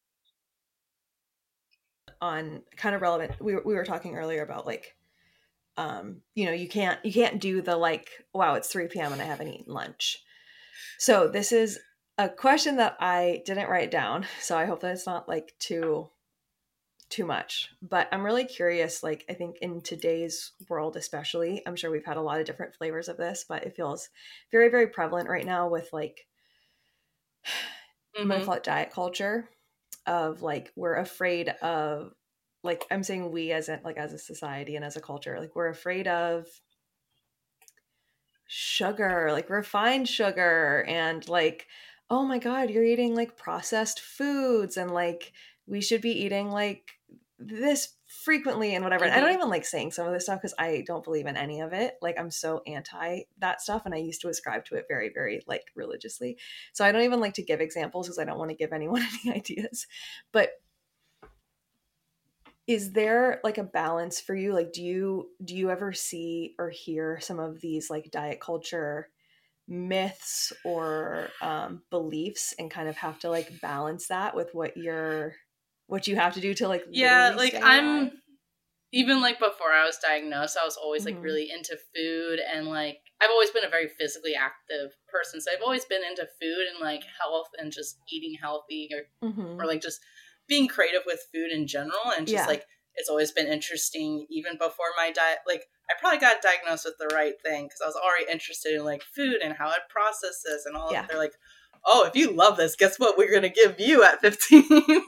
on kind of relevant. We were, we were talking earlier about, like, um, you know, you can't you can't do the, like, wow, it's three p.m. and I haven't eaten lunch. So this is a question that I didn't write down, so I hope that it's not, like, too too much. But I'm really curious, like, I think in today's world especially, I'm sure we've had a lot of different flavors of this, but it feels very, very prevalent right now with, like, mm-hmm. I'm gonna call it diet culture, of, like, we're afraid of, like, I'm saying we as a, like, as a society and as a culture, like, we're afraid of sugar, like, refined sugar, and, like, oh my God, you're eating, like, processed foods, and, like, we should be eating, like, this frequently and whatever. Mm-hmm. And I don't even like saying some of this stuff because I don't believe in any of it. Like, I'm so anti that stuff, and I used to ascribe to it very, very, like, religiously. So I don't even like to give examples because I don't want to give anyone any ideas. But is there, like, a balance for you? Like, do you do you ever see or hear some of these, like, diet culture myths or um, beliefs, and kind of have to, like, balance that with what you're what you have to do to, like, yeah, like, I'm even, like, before I was diagnosed, I was always, like, mm-hmm. really into food, and, like, I've always been a very physically active person, so I've always been into food and, like, health and just eating healthy, or mm-hmm. or, like, just being creative with food in general, and just, yeah. like, it's always been interesting even before my diet. Like, I probably got diagnosed with the right thing because I was already interested in, like, food and how it processes and all. Yeah. They're like, oh, if you love this, guess what we're going to give you at fifteen?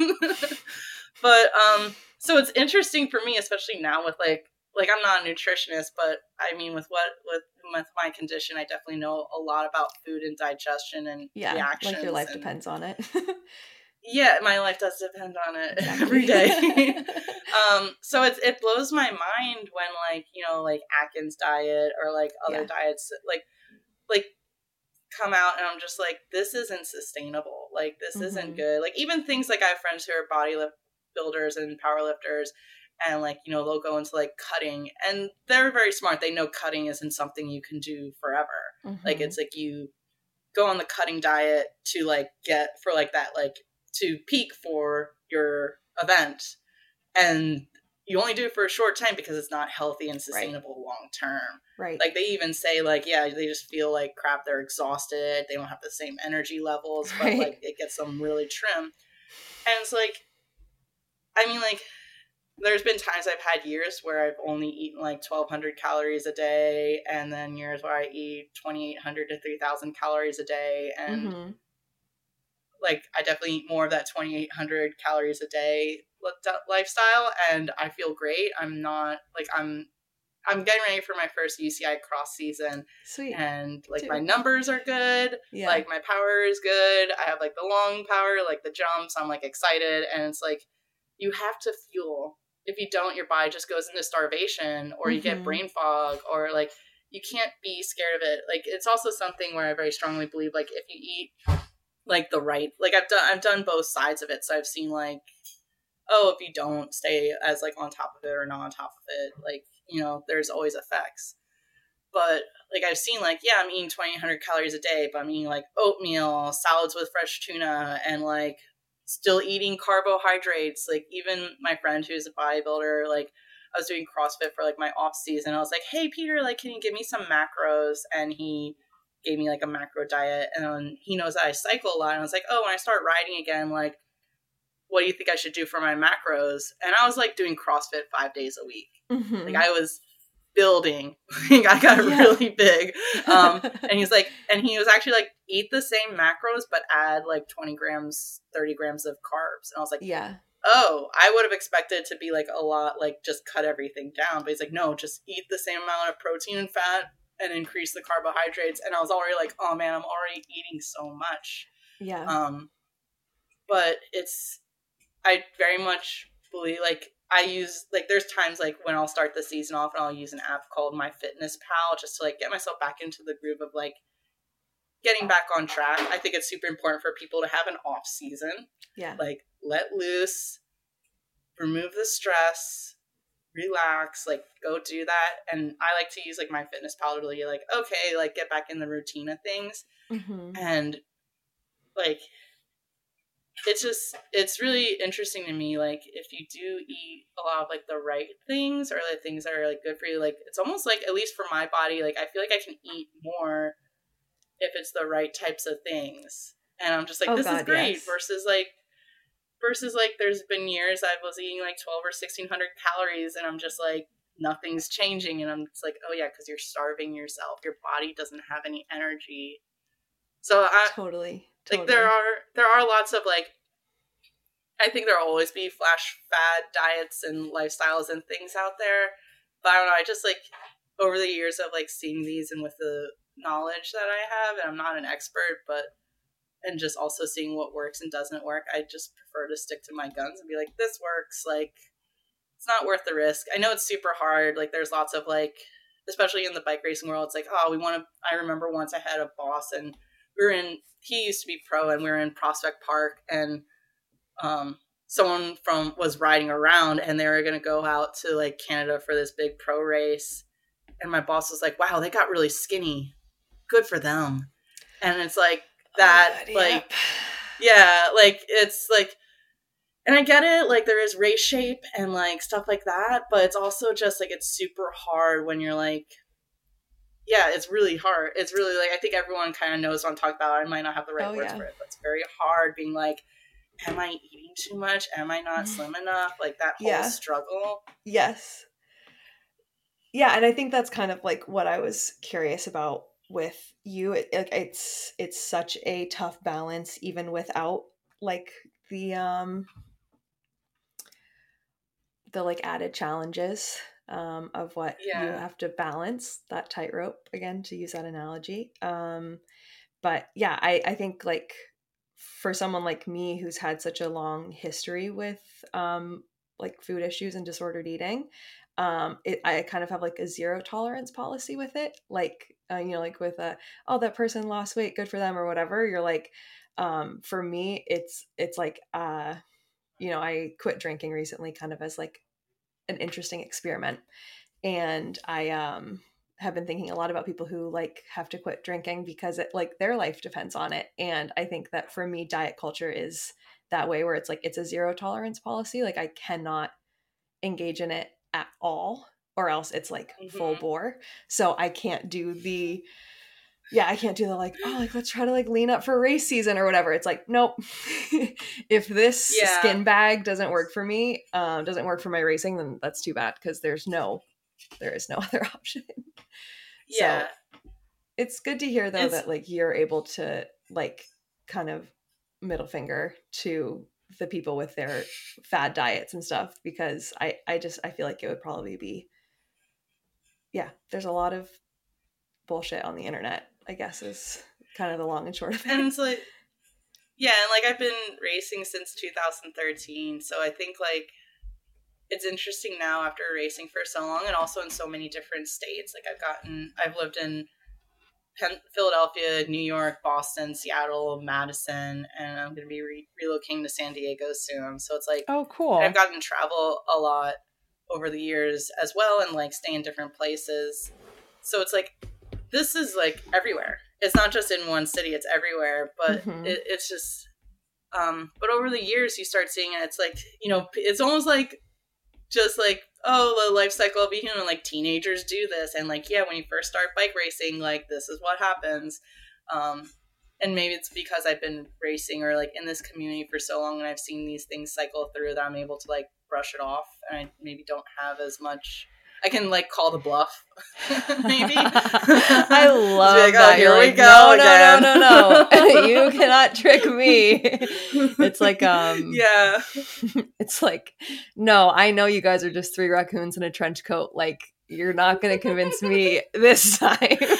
But, um, so it's interesting for me, especially now with, like, like, I'm not a nutritionist, but I mean, with what, with, with my condition, I definitely know a lot about food and digestion and yeah, reactions. Like, your life and, depends on it. Yeah, my life does depend on it exactly. every day. um, so it it blows my mind when, like, you know, like, Atkins diet or, like, other yeah. diets, like, like, come out, and I'm just like, this isn't sustainable. Like, this mm-hmm. isn't good. Like, even things, like, I have friends who are body lift builders and power lifters, and, like, you know, they'll go into, like, cutting, and they're very smart. They know cutting isn't something you can do forever. Mm-hmm. Like, it's like you go on the cutting diet to, like, get for, like, that, like, to peak for your event, and you only do it for a short time because it's not healthy and sustainable right. long term. Right. Like, they even say, like, yeah, they just feel like crap, they're exhausted, they don't have the same energy levels, but right. like, it gets them really trim. And it's like, I mean, like, there's been times I've had years where I've only eaten, like, twelve hundred calories a day, and then years where I eat twenty-eight hundred to three thousand calories a day, and mm-hmm. like, I definitely eat more of that twenty-eight hundred calories a day lifestyle, and I feel great. I'm not, like, I'm, I'm getting ready for my first U C I cross season. Sweet. And, like, Dude. my numbers are good. Yeah. Like, my power is good. I have, like, the long power, like, the jumps. I'm, like, excited. And it's like, you have to fuel if you don't, your body just goes into starvation, or you get Mm-hmm. brain fog, or like you can't be scared of it. Like it's also something where I very strongly believe like if you eat like the right, like I've done I've done both sides of it. So I've seen like, oh, if you don't stay as like on top of it or not on top of it, like, you know, there's always effects. But like I've seen like, yeah, I'm eating twenty hundred calories a day, but I'm eating like oatmeal, salads with fresh tuna, and like still eating carbohydrates. Like even my friend who's a bodybuilder, like I was doing CrossFit for like my off season. I was like, hey Peter, like can you give me some macros? And he gave me like a macro diet, and he knows that I cycle a lot. And I was like, oh, when I start riding again, like what do you think I should do for my macros? And I was like doing CrossFit five days a week. Mm-hmm. Like I was building. Like I got yeah. really big. Um, and he's like, and he was actually like, eat the same macros, but add like twenty grams, thirty grams of carbs. And I was like, yeah. Oh, I would have expected to be like a lot, like just cut everything down. But he's like, no, just eat the same amount of protein and fat and increase the carbohydrates. And I was already like, oh man, I'm already eating so much. Yeah. Um, but it's, I very much believe like I use like there's times like when I'll start the season off and I'll use an app called MyFitnessPal just to like get myself back into the groove of like getting back on track. I think it's super important for people to have an off season. Yeah. Like let loose, remove the stress, relax, like go do that. And I like to use like MyFitnessPal to be like, okay, like get back in the routine of things. Mm-hmm. And like it's just it's really interesting to me like if you do eat a lot of like the right things or the things that are like good for you, like it's almost like at least for my body, like I feel like I can eat more if it's the right types of things. And I'm just like, oh, this God, is great. Yes. versus like versus like there's been years I was eating like twelve or sixteen hundred calories and I'm just like nothing's changing, and I'm just like, oh yeah, because you're starving yourself, your body doesn't have any energy. So I totally Like totally. there are there are lots of like I think there'll always be flash fad diets and lifestyles and things out there. But I don't know, I just like over the years of like seeing these and with the knowledge that I have, and I'm not an expert, but and just also seeing what works and doesn't work, I just prefer to stick to my guns and be like, this works, like it's not worth the risk. I know it's super hard, like there's lots of like, especially in the bike racing world, it's like, oh, we want to, I remember once I had a boss and we were in, he used to be pro and we were in Prospect Park, and um, someone from was riding around and they were going to go out to like Canada for this big pro race. And my boss was like, wow, they got really skinny. Good for them. And it's like that, oh, like, yeah, like it's like, and I get it. Like there is race shape and like stuff like that, but it's also just like, it's super hard when you're like, yeah, it's really hard. It's really like, I think everyone kind of knows what I'm talking about. I might not have the right oh, words yeah. for it, but it's very hard being like, am I eating too much? Am I not slim enough? Like that whole yeah. struggle. Yes. Yeah. And I think that's kind of like what I was curious about with you. It, it, it's, it's such a tough balance, even without like the, um, the like added challenges um, of what yeah. you have to balance, that tightrope again, to use that analogy. Um, but yeah, I, I think like for someone like me who's had such a long history with um, like food issues and disordered eating, um, it, I kind of have like a zero tolerance policy with it. Like, uh, you know, like with a, oh, that person lost weight, good for them or whatever. You're like, um, for me, it's, it's like, uh, you know, I quit drinking recently kind of as like an interesting experiment. And I um, have been thinking a lot about people who like have to quit drinking because it like their life depends on it. And I think that for me, diet culture is that way where it's like, it's a zero tolerance policy. Like I cannot engage in it at all or else it's like mm-hmm. full bore. So I can't do the Yeah, I can't do the like, oh, like let's try to like lean up for race season or whatever. It's like, nope. If this yeah. skin bag doesn't work for me, um, doesn't work for my racing, then that's too bad because there's no, there is no other option. Yeah. So it's good to hear though it's... that like you're able to like kind of middle finger to the people with their fad diets and stuff, because I, I just, I feel like it would probably be, yeah, there's a lot of bullshit on the internet, I guess, is kind of the long and short of it. And it's like, yeah, and like I've been racing since two thousand thirteen, so I think like it's interesting now after racing for so long and also in so many different states. Like I've gotten, I've lived in Penn, Philadelphia, New York, Boston, Seattle, Madison, and I'm going to be re- relocating to San Diego soon. So it's like, oh, cool. I've gotten to travel a lot over the years as well and like stay in different places. So it's like, this is like everywhere. It's not just in one city, it's everywhere, but mm-hmm. it, it's just, um, but over the years you start seeing it. It's like, you know, it's almost like just like, oh, the life cycle of a human, like teenagers do this. And like, yeah, when you first start bike racing, like this is what happens. Um, and maybe it's because I've been racing or like in this community for so long and I've seen these things cycle through that I'm able to like brush it off. And I maybe don't have as much, I can like call the bluff. Maybe. I love like, that. Oh, here You're we like, go no, again. no, no, no, no. You cannot trick me. It's like, um, yeah. It's like, no, I know you guys are just three raccoons in a trench coat. Like, you're not going to convince me this time.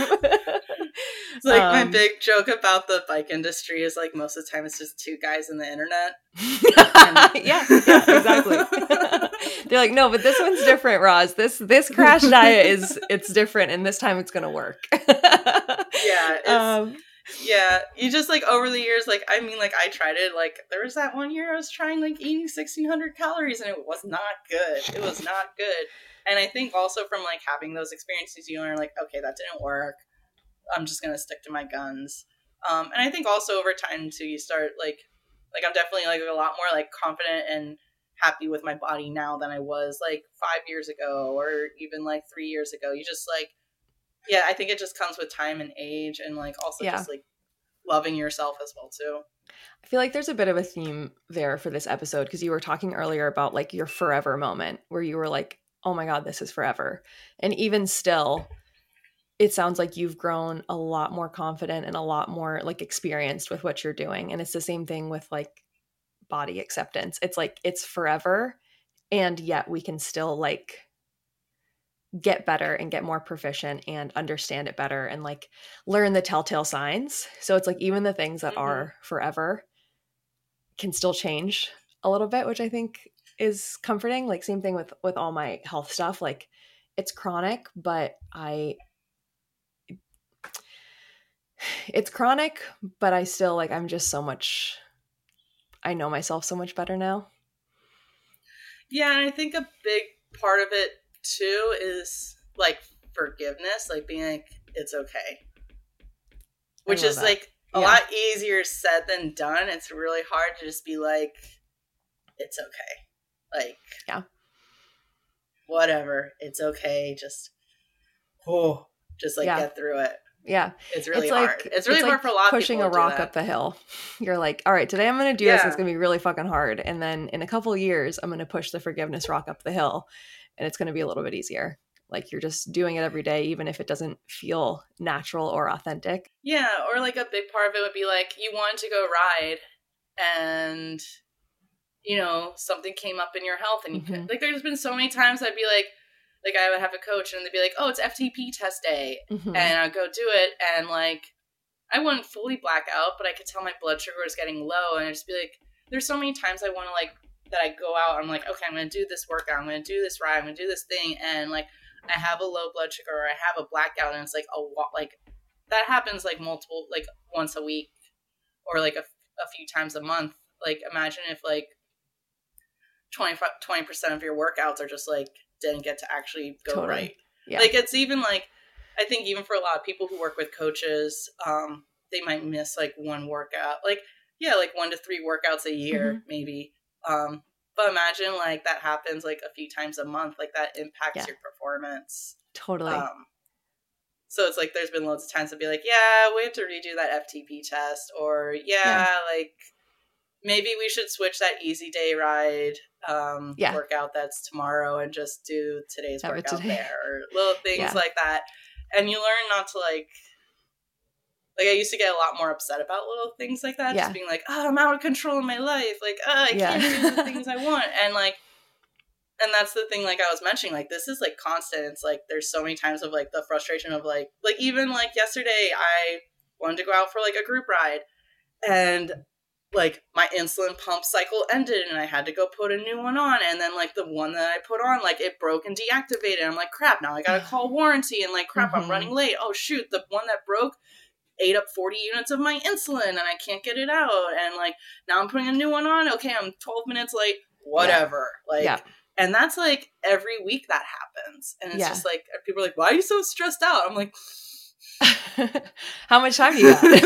It's like um, my big joke about the bike industry is like most of the time it's just two guys in the internet. and- yeah, yeah, exactly. They're like, no, but this one's different, Roz. This this crash diet is it's different, and this time it's gonna work. yeah, it's, um, yeah. You just like over the years, like I mean, like I tried it. Like there was that one year I was trying like eating sixteen hundred calories, and it was not good. It was not good. And I think also from like having those experiences, you learn like, okay, that didn't work. I'm just gonna stick to my guns. Um, and I think also over time too, you start like, like I'm definitely like a lot more like confident and happy with my body now than I was like five years ago or even like three years ago. You just like, yeah, I think it just comes with time and age and like also yeah. just like loving yourself as well too. I feel like there's a bit of a theme there for this episode because you were talking earlier about like your forever moment where you were like, oh my God, this is forever. And even still, it sounds like you've grown a lot more confident and a lot more like experienced with what you're doing. And it's the same thing with like body acceptance. It's like it's forever, and yet we can still like get better and get more proficient and understand it better and like learn the telltale signs. So it's like even the things that mm-hmm. are forever can still change a little bit, which I think is comforting. Like same thing with with all my health stuff. Like it's chronic, but I it's chronic, but I still like I'm just so much I know myself so much better now. Yeah, and I think a big part of it too is like forgiveness, like being like, it's okay. Which is that. like a yeah. lot easier said than done. It's really hard to just be like, it's okay. Like, yeah, whatever. It's okay. Just, oh, just like yeah. get through it. Yeah. It's really it's hard. Like, it's really it's hard like for a lot of people pushing a rock up the hill. You're like, all right, today I'm going to do yeah. this. It's going to be really fucking hard. And then in a couple of years, I'm going to push the forgiveness rock up the hill and it's going to be a little bit easier. Like you're just doing it every day, even if it doesn't feel natural or authentic. Yeah. Or like a big part of it would be like, you wanted to go ride and, you know, something came up in your health and you mm-hmm. could, like, there's been so many times I'd be like, Like, I would have a coach, and they'd be like, oh, it's F T P test day. Mm-hmm. And I'd go do it, and, like, I wouldn't fully black out, but I could tell my blood sugar was getting low, and I'd just be like, there's so many times I want to, like, that I go out, I'm like, okay, I'm going to do this workout, I'm going to do this ride, I'm going to do this thing, and, like, I have a low blood sugar, or I have a blackout, and it's, like, a like, that happens, like, multiple, like, once a week, or, like, a, a few times a month. Like, imagine if, like, twenty percent of your workouts are just, like, didn't get to actually go totally. right. Yeah. Like it's even like, I think even for a lot of people who work with coaches, um, they might miss like one workout, like, yeah, like one to three workouts a year, mm-hmm. maybe. Um, but imagine like that happens like a few times a month, like that impacts yeah. your performance. Totally. Um, so it's like, there's been loads of times to be like, yeah, we have to redo that F T P test, or yeah, yeah. like maybe we should switch that easy day ride um, yeah. workout that's tomorrow and just do today's Have workout today. there, or little things yeah. like that. And you learn not to like, like I used to get a lot more upset about little things like that. Yeah. Just being like, oh, I'm out of control in my life. Like, oh, I yeah. can't do the things I want. And like, and that's the thing, like I was mentioning, like this is like constant. It's like, there's so many times of like the frustration of like, like even like yesterday, I wanted to go out for like a group ride, and like my insulin pump cycle ended and I had to go put a new one on, and then like the one that I put on, like it broke and deactivated. I'm like, crap, now I gotta call warranty, and like crap, mm-hmm. I'm running late. Oh shoot, the one that broke ate up forty units of my insulin and I can't get it out, and like now I'm putting a new one on. Okay, I'm twelve minutes late, whatever. Yeah. Like yeah. And that's like every week that happens, and it's yeah. just like people are like, why are you so stressed out? I'm like, how much time do you got?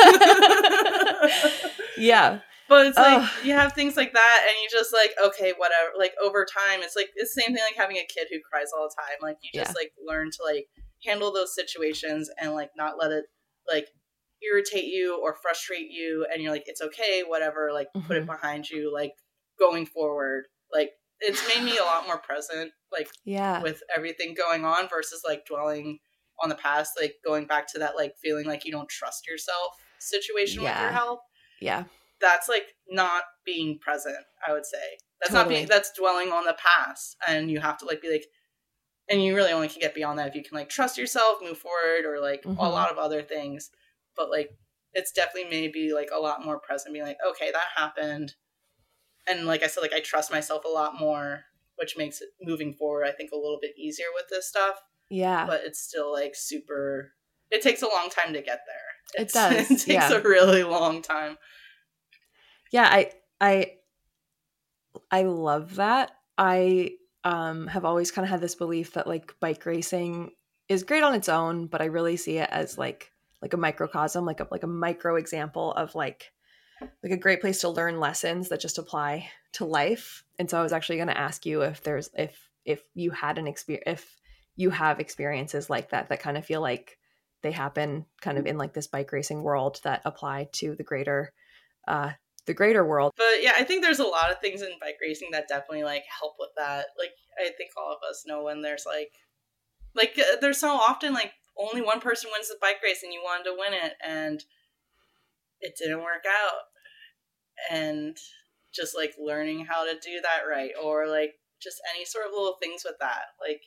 Yeah. But it's like, Ugh. you have things like that, and you just like, okay, whatever. Like over time, it's like it's the same thing like having a kid who cries all the time. Like you just yeah. like learn to like handle those situations and like not let it like irritate you or frustrate you, and you're like, it's okay, whatever, like mm-hmm. put it behind you, like going forward. Like it's made me a lot more present, like yeah. with everything going on versus like dwelling on the past, like going back to that like feeling like you don't trust yourself situation yeah. with your health. Yeah. That's like not being present, I would say. That's totally. not being, that's dwelling on the past. And you have to like be like, and you really only can get beyond that if you can like trust yourself, move forward, or like mm-hmm. a lot of other things. But like, it's definitely maybe like a lot more present, being like, okay, that happened. And like I said, like I trust myself a lot more, which makes it moving forward, I think, a little bit easier with this stuff. Yeah. But it's still like super, it takes a long time to get there. It's, it does. It takes yeah. a really long time. Yeah, I I I love that. I um have always kind of had this belief that like bike racing is great on its own, but I really see it as like like a microcosm, like a like a micro example of like like a great place to learn lessons that just apply to life. And so I was actually going to ask you if there's if if you had an experience, if you have experiences like that that kind of feel like they happen kind of in like this bike racing world that apply to the greater uh the greater world. But yeah, I think there's a lot of things in bike racing that definitely like help with that. Like I think all of us know when there's like like uh, there's so often like only one person wins the bike race and you wanted to win it and it didn't work out, and just like learning how to do that right, or like just any sort of little things with that, like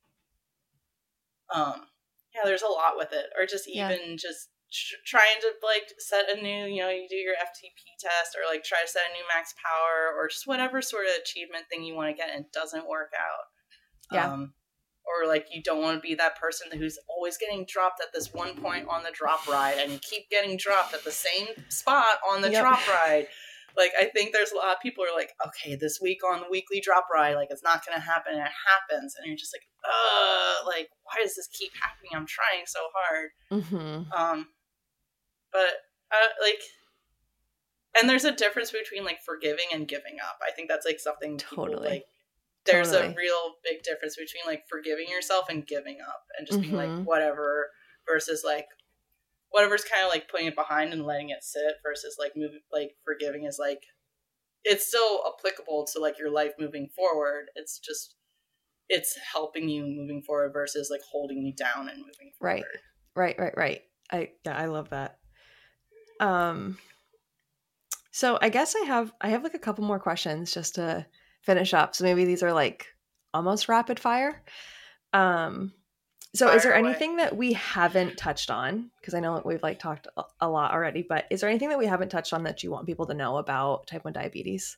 um yeah, there's a lot with it. Or just even yeah. just trying to like set a new, you know, you do your F T P test, or like try to set a new max power, or just whatever sort of achievement thing you want to get, and it doesn't work out. Yeah. Um, or like you don't want to be that person who's always getting dropped at this one point on the drop ride, and you keep getting dropped at the same spot on the yep. drop ride. Like I think there's a lot of people who are like, okay, this week on the weekly drop ride, like it's not going to happen, and it happens, and you're just like, uh, like why does this keep happening? I'm trying so hard. Mm-hmm. Um. But, uh, like, and there's a difference between, like, forgiving and giving up. I think that's, like, something people, totally. like, there's totally. a real big difference between, like, forgiving yourself and giving up. And just mm-hmm. being, like, whatever, versus, like, whatever's kind of, like, putting it behind and letting it sit, versus, like, moving, like, forgiving is, like, it's still applicable to, like, your life moving forward. It's just, it's helping you moving forward versus, like, holding you down and moving forward. Right, right, right, right. I, yeah, I love that. Um, so I guess I have, I have like a couple more questions just to finish up. So maybe these are like almost rapid fire. Um, so fire is there away. anything that we haven't touched on? Cause I know we've like talked a, a lot already, but is there anything that we haven't touched on that you want people to know about type one diabetes?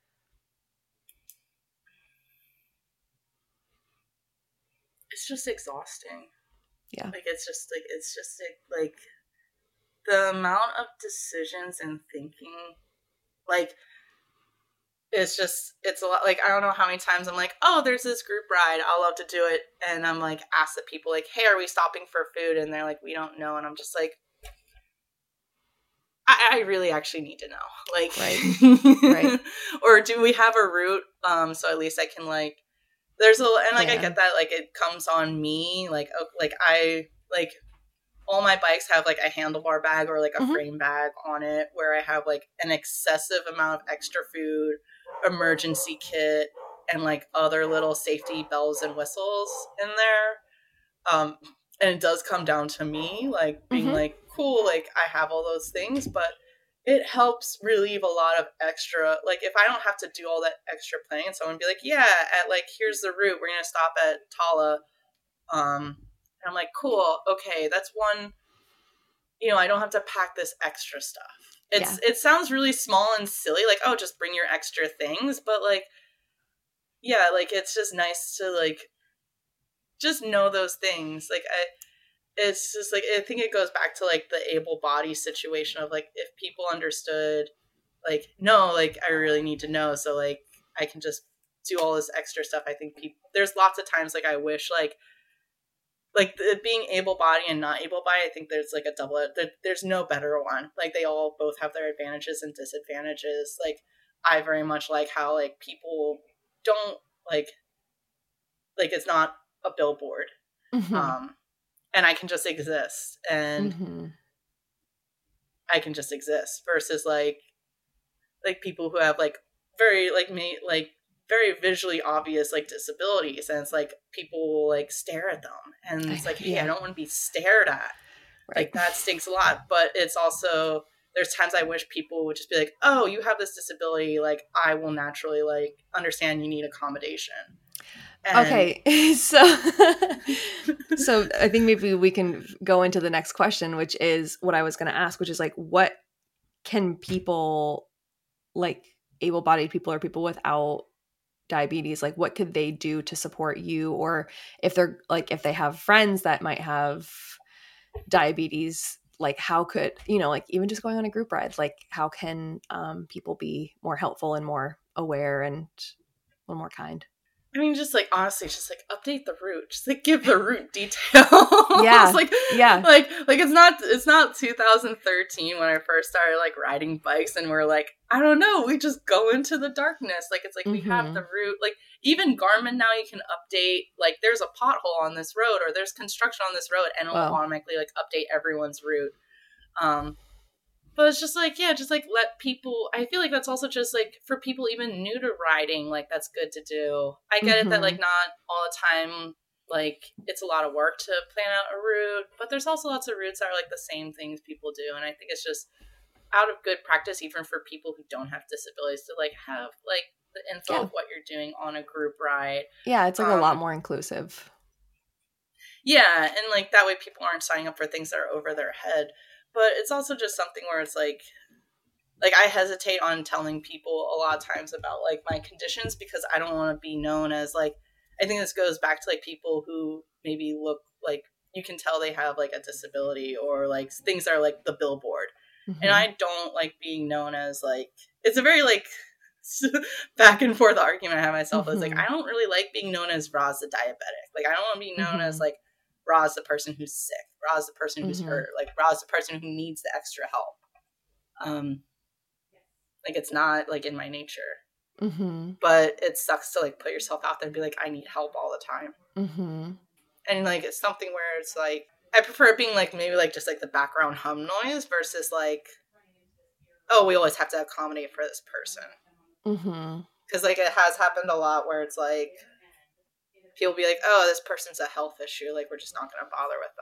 It's just exhausting. Yeah. Like, it's just like, it's just like, the amount of decisions and thinking, like, it's just, it's a lot, like, I don't know how many times I'm like, oh, there's this group ride, I'll love to do it, and I'm, like, ask the people, like, hey, are we stopping for food? And they're like, we don't know, and I'm just like, I, I really actually need to know, like, right, right. Or do we have a route, um, so at least I can, like, there's a, and, like, yeah. I get that, like, it comes on me, like, oh, like, I, like, all my bikes have like a handlebar bag or like a mm-hmm. frame bag on it where I have like an excessive amount of extra food, emergency kit, and like other little safety bells and whistles in there. Um, and it does come down to me like being mm-hmm. like, cool, like I have all those things, but it helps relieve a lot of extra, like if I don't have to do all that extra planning, someone would be like, yeah, at like, here's the route, we're going to stop at Tala. Um, And I'm like, cool, okay, that's one, you know, I don't have to pack this extra stuff. it's yeah. it sounds really small and silly, like, oh, just bring your extra things, but like, yeah, like it's just nice to like just know those things. Like I it's just like I think it goes back to like the able body situation of like if people understood like no, like I really need to know so like I can just do all this extra stuff. I think people there's lots of times like I wish like like the, being able body and not able body, I think there's like a double there, there's no better one. Like they all both have their advantages and disadvantages. Like I very much like how like people don't like like it's not a billboard. Mm-hmm. Um and I can just exist and mm-hmm. I can just exist versus like like people who have like very like me like very visually obvious like disabilities and it's like people will like stare at them and it's like hey yeah. I don't want to be stared at right. Like that stinks a lot but it's also there's times I wish people would just be like oh you have this disability like I will naturally like understand you need accommodation. And okay so so I think maybe we can go into the next question which is what I was going to ask which is like what can people like able-bodied people or people without diabetes like what could they do to support you or if they're like if they have friends that might have diabetes like how could you know like even just going on a group ride like how can um, people be more helpful and more aware and a little more kind? I mean, just like honestly, just like update the route. Just like give the route details. Yeah, like yeah. Like like it's not it's not two thousand thirteen when I first started like riding bikes, and we're like I don't know, we just go into the darkness. Like it's like mm-hmm. we have the route. Like even Garmin now, you can update like there's a pothole on this road or there's construction on this road, and it'll wow. automatically like update everyone's route. Um, But it's just like, yeah, just like let people, I feel like that's also just like for people even new to riding, like that's good to do. I get mm-hmm. it that like not all the time, like it's a lot of work to plan out a route, but there's also lots of routes that are like the same things people do. And I think it's just out of good practice, even for people who don't have disabilities to like have like the info yeah. of what you're doing on a group ride. Yeah, it's like um, a lot more inclusive. Yeah, and like that way people aren't signing up for things that are over their head. But it's also just something where it's like, like I hesitate on telling people a lot of times about like my conditions because I don't want to be known as like, I think this goes back to like people who maybe look like you can tell they have like a disability or like things that are like the billboard. Mm-hmm. And I don't like being known as like, it's a very like back and forth argument I have myself. Mm-hmm. It's like, I don't really like being known as Roz the diabetic. Like I don't want to be known mm-hmm. as like, Roz the person who's sick. Roz the person who's mm-hmm. hurt. Like Roz the person who needs the extra help. Um, like it's not like in my nature. Mm-hmm. But it sucks to like put yourself out there and be like, I need help all the time. Mm-hmm. And like it's something where it's like I prefer it being like maybe like just like the background hum noise versus like, oh, we always have to accommodate for this person. Mm-hmm. Because like it has happened a lot where it's like. People be like, oh, this person's a health issue. Like, we're just not going to bother with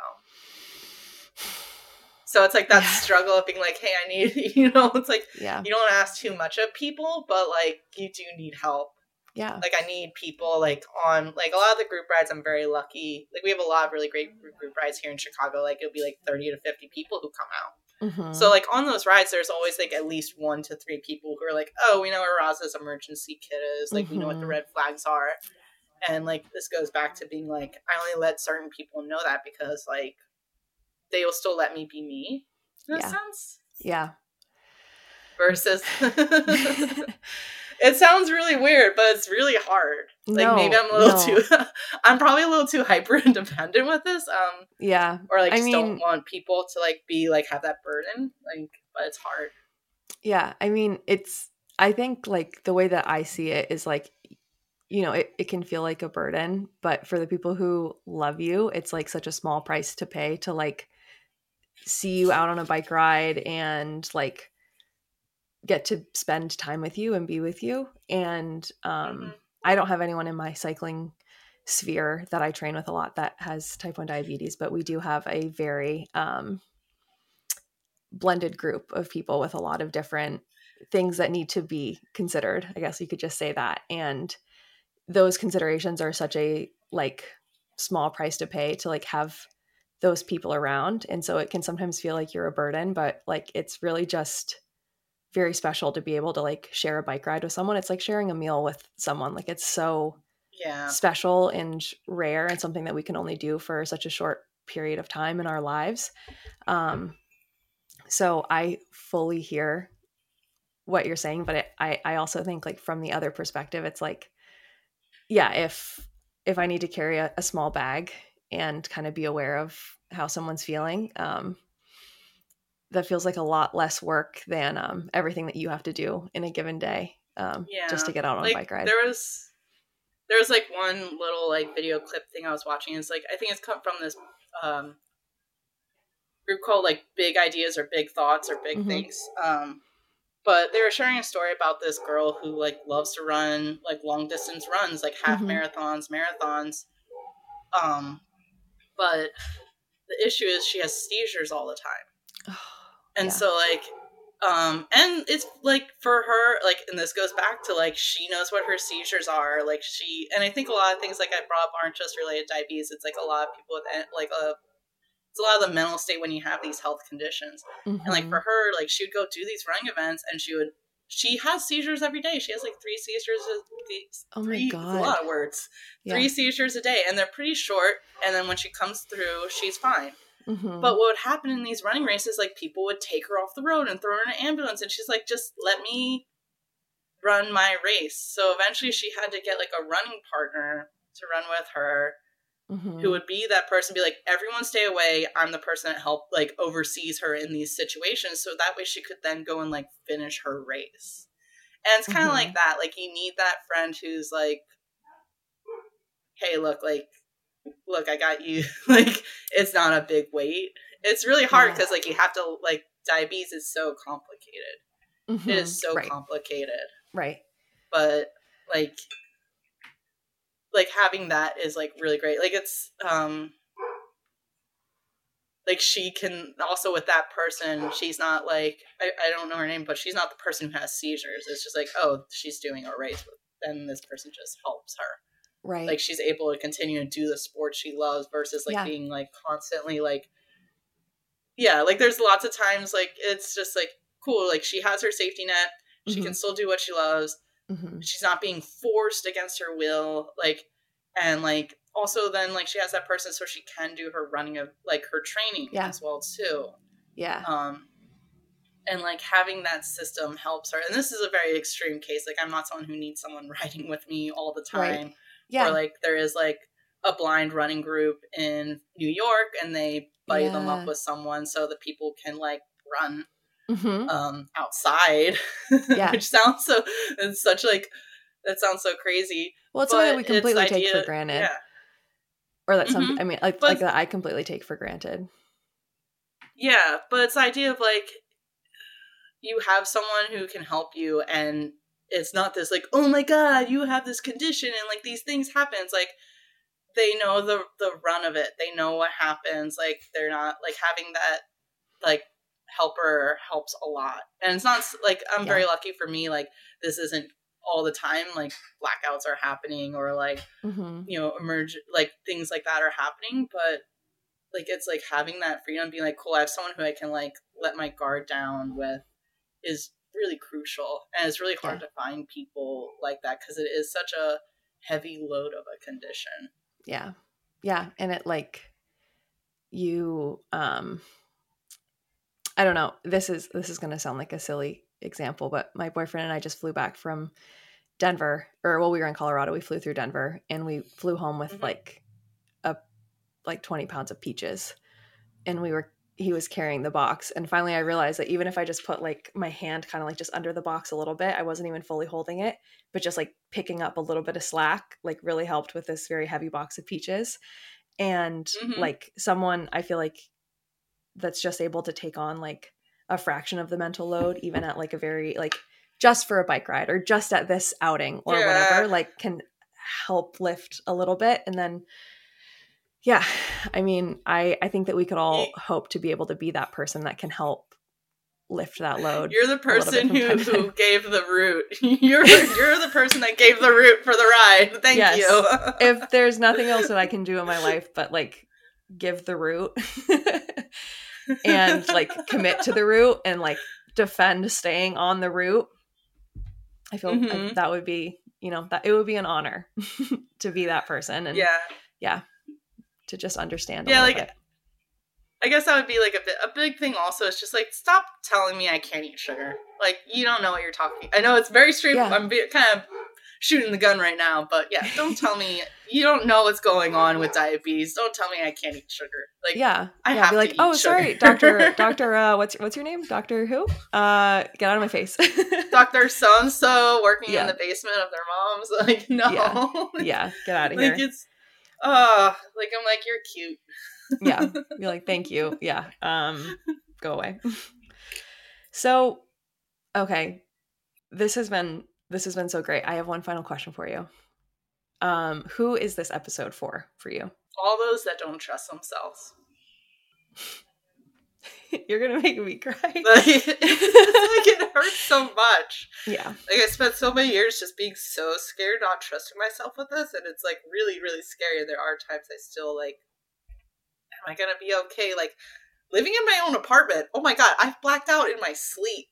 them. So it's like that yeah. struggle of being like, hey, I need, you know, it's like, yeah. you don't want to ask too much of people, but like, you do need help. Yeah. Like, I need people like on, like a lot of the group rides, I'm very lucky. Like, we have a lot of really great group, group rides here in Chicago. Like, it'll be like thirty to fifty people who come out. Mm-hmm. So like on those rides, there's always like at least one to three people who are like, oh, we know where Roz's emergency kit is. Like, mm-hmm. we know what the red flags are. And, like, this goes back to being, like, I only let certain people know that because, like, they will still let me be me, in yeah. a sense. Yeah. Versus, it sounds really weird, but it's really hard. Like, no, maybe I'm a little no. too, I'm probably a little too hyper-independent with this. Um, yeah. Or, like, I just mean, don't want people to, like, be, like, have that burden. Like, but it's hard. Yeah. I mean, it's, I think, like, the way that I see it is, like, you know, it, it can feel like a burden, but for the people who love you, it's like such a small price to pay to like see you out on a bike ride and like get to spend time with you and be with you. And um, mm-hmm. I don't have anyone in my cycling sphere that I train with a lot that has type one diabetes, but we do have a very um, blended group of people with a lot of different things that need to be considered. I guess you could just say that. And those considerations are such a like small price to pay to like have those people around. And so it can sometimes feel like you're a burden, but like it's really just very special to be able to like share a bike ride with someone. It's like sharing a meal with someone. Like it's so yeah. special and rare and something that we can only do for such a short period of time in our lives. Um, so I fully hear what you're saying, but it, I, I also think like from the other perspective, it's like, yeah, if, if I need to carry a, a small bag and kind of be aware of how someone's feeling, um, that feels like a lot less work than um, everything that you have to do in a given day um, Yeah. just to get out on like, a bike ride. There was, there was like one little like video clip thing I was watching. It's like, I think it's come from this um, group called like Big Ideas or Big Thoughts or Big mm-hmm. Things. Um, but they were sharing a story about this girl who like loves to run like long distance runs, like half mm-hmm. marathons, marathons. Um, but the issue is she has seizures all the time. And yeah. so like, um, and it's like for her, like, and this goes back to like, she knows what her seizures are. Like she, and I think a lot of things like I brought up aren't just related to diabetes. It's like a lot of people with like a, it's a lot of the mental state when you have these health conditions. Mm-hmm. And like for her, like she would go do these running events and she would, she has seizures every day. She has like three seizures. A, oh my three, God. A lot of words. Yeah. Three seizures a day. And they're pretty short. And then when she comes through, she's fine. Mm-hmm. But what would happen in these running races, like people would take her off the road and throw her in an ambulance. And she's like, just let me run my race. So eventually she had to get like a running partner to run with her. Mm-hmm. Who would be that person, be like, everyone stay away. I'm the person that help, like, oversees her in these situations. So that way she could then go and, like, finish her race. And it's kind of mm-hmm. like that. Like, you need that friend who's like, hey, look, like, look, I got you. Like, it's not a big weight. It's really hard because, yeah. like, you have to, like, diabetes is so complicated. Mm-hmm. It is so right. complicated. Right. But, like... like having that is like really great. Like it's um like she can also with that person, she's not like I, I don't know her name, but she's not the person who has seizures. It's just like, oh, she's doing a race, then this person just helps her. Right. Like she's able to continue to do the sport she loves versus like yeah. being like constantly like yeah, like there's lots of times like it's just like cool, like she has her safety net, she mm-hmm. can still do what she loves. Mm-hmm. She's not being forced against her will, like, and like also then like she has that person so she can do her running of like her training yeah. as well too. Yeah. Um, and like having that system helps her. And this is a very extreme case. Like I'm not someone who needs someone riding with me all the time. Right. Yeah. Or like there is like a blind running group in New York and they buddy yeah. them up with someone so that people can like run. Mm-hmm. Um, outside, yeah. which sounds so, it's such like, that sounds so crazy. Well, it's something that we completely take idea, for granted. Yeah. Or that some, mm-hmm. I mean, like, but, like that I completely take for granted. Yeah, but it's the idea of like, you have someone who can help you and it's not this like, oh my God, you have this condition and like these things happen. It's like, they know the, the run of it. They know what happens. Like, they're not like having that, like, helper helps a lot. And it's not like I'm yeah. very lucky for me, like this isn't all the time, like blackouts are happening or like mm-hmm. you know emerge like things like that are happening, but like it's like having that freedom, being like cool, I have someone who I can like let my guard down with is really crucial. And it's really hard yeah. to find people like that because it is such a heavy load of a condition. Yeah. Yeah. And it like you um I don't know. This is this is going to sound like a silly example, but my boyfriend and I just flew back from Denver, or well, we were in Colorado. We flew through Denver, and we flew home with mm-hmm. like a like twenty pounds of peaches, and we were he was carrying the box. And finally, I realized that even if I just put like my hand kind of like just under the box a little bit, I wasn't even fully holding it, but just like picking up a little bit of slack, like really helped with this very heavy box of peaches. And mm-hmm. like someone, I feel like. That's just able to take on like a fraction of the mental load, even at like a very like just for a bike ride or just at this outing or yeah. whatever, like can help lift a little bit. And then, yeah, I mean, I, I think that we could all hope to be able to be that person that can help lift that load. You're the person who, who gave the route. You're, you're the person that gave the route for the ride. Thank yes. you. If there's nothing else that I can do in my life, but like give the route and like commit to the route and like defend staying on the route, I feel Mhm. I, that would be, you know, that it would be an honor to be that person. And Yeah. yeah, to just understand a Yeah, little like, bit. I guess that would be like a bit, a big thing also is just like, stop telling me I can't eat sugar. Like, you don't know what you're talking. I know it's very straight. Yeah. I'm be, kind of shooting the gun right now, but yeah, don't tell me you don't know what's going on with diabetes. Don't tell me I can't eat sugar. Like, Yeah. I yeah. have Be like, to eat oh, sugar. sorry, doctor, doctor, uh, what's, what's your name? Doctor who? Uh, get out of my face. Doctor so-and-so working Yeah. in the basement of their mom's. Like, no. Yeah. Yeah. Get out of Like, here. it's, uh, like, I'm like, you're cute. Yeah. Be like, thank you. Yeah. Um, go away. So, okay. This has been, this has been so great. I have one final question for you. Um, who is this episode for, for you? All those that don't trust themselves. You're going to make me cry. Like, it's, it's like, it hurts so much. Yeah. Like, I spent so many years just being so scared, not trusting myself with this, and it's, like, really, really scary. And there are times I still, like, am I gonna be okay? Like, living in my own apartment, oh my god, I've blacked out in my sleep.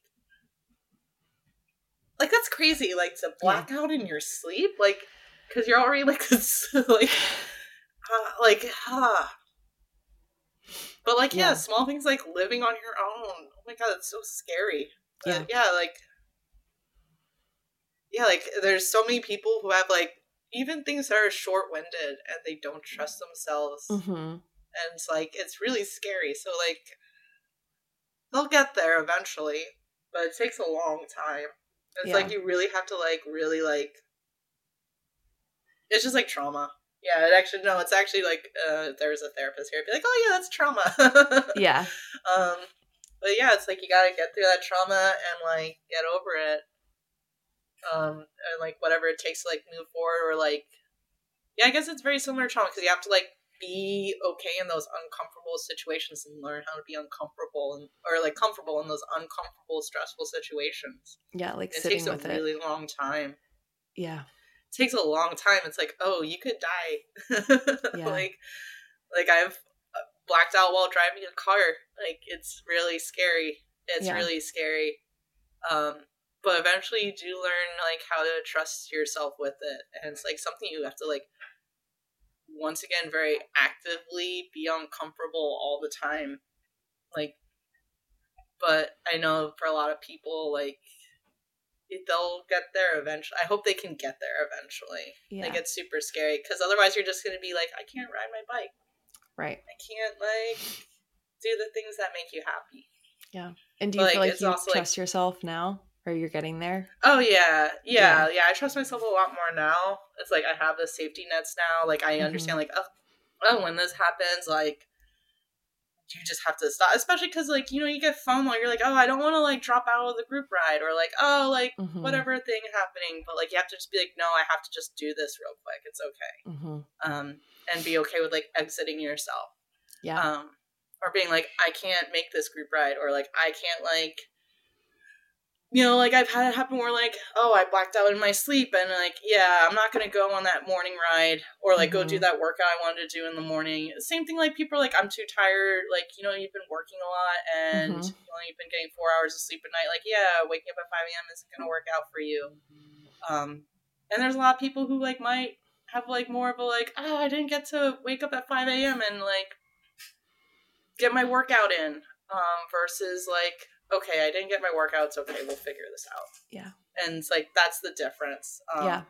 Like, that's crazy, like, to black yeah. out in your sleep? Like, because you're already, like, like, uh, like, ah. Uh. But, like, yeah, yeah, small things like living on your own. Oh my god, it's so scary. Yeah. Uh, yeah, like, yeah, like, there's so many people who have, like, even things that are short-winded and they don't trust themselves. Mm-hmm. And it's, like, it's really scary. So, like, they'll get there eventually, but it takes a long time. It's, yeah. like, you really have to, like, really, like, it's just, like, trauma. Yeah, it actually, no, it's actually, like, uh, there's a therapist here. I'd be like, oh, yeah, that's trauma. Yeah. Um, but, yeah, it's, like, you gotta get through that trauma and, like, get over it. Um, and, like, whatever it takes to, like, move forward or, like, yeah, I guess it's very similar to trauma because you have to, like, be okay in those uncomfortable situations and learn how to be uncomfortable and or, like, comfortable in those uncomfortable, stressful situations. Yeah, like, it sitting takes with a it. really long time. Yeah. It takes a long time. It's like, oh, you could die. Yeah. like, like I've blacked out while driving a car. Like, it's really scary. It's yeah. really scary. Um, but eventually you do learn, like, how to trust yourself with it. And it's, like, something you have to, like, once again, very actively be uncomfortable all the time. Like, but I know for a lot of people, like, they'll get there eventually. I hope they can get there eventually. Yeah. Like, it's super scary because otherwise you're just going to be like, I can't ride my bike. Right. I can't, like, do the things that make you happy. Yeah. And do you but, feel like, like you trust like, yourself now? Or you're getting there? Oh, yeah. yeah. Yeah. Yeah. I trust myself a lot more now. It's like I have the safety nets now. Like, I mm-hmm. understand, like, oh, oh, when this happens, like, you just have to stop. Especially because, like, you know, you get FOMO. You're like, oh, I don't want to, like, drop out of the group ride. Or, like, oh, like, mm-hmm. whatever thing happening. But, like, you have to just be like, no, I have to just do this real quick. It's okay. Mm-hmm. Um, and be okay with, like, exiting yourself. Yeah. Um, or being like, I can't make this group ride. Or, like, I can't, like... You know, like, I've had it happen where, like, oh, I blacked out in my sleep, and, like, yeah, I'm not going to go on that morning ride, or, like, mm-hmm. go do that workout I wanted to do in the morning. Same thing, like, people are like, I'm too tired, like, you know, you've been working a lot, and mm-hmm. you know, you've been getting four hours of sleep a night, like, yeah, waking up at five a.m. isn't going to work out for you. Um, and there's a lot of people who, like, might have, like, more of a, like, oh, I didn't get to wake up at five a.m. and, like, get my workout in, um, versus, like, okay, I didn't get my workouts. Okay, we'll figure this out. Yeah. And it's like, that's the difference. Um, yeah.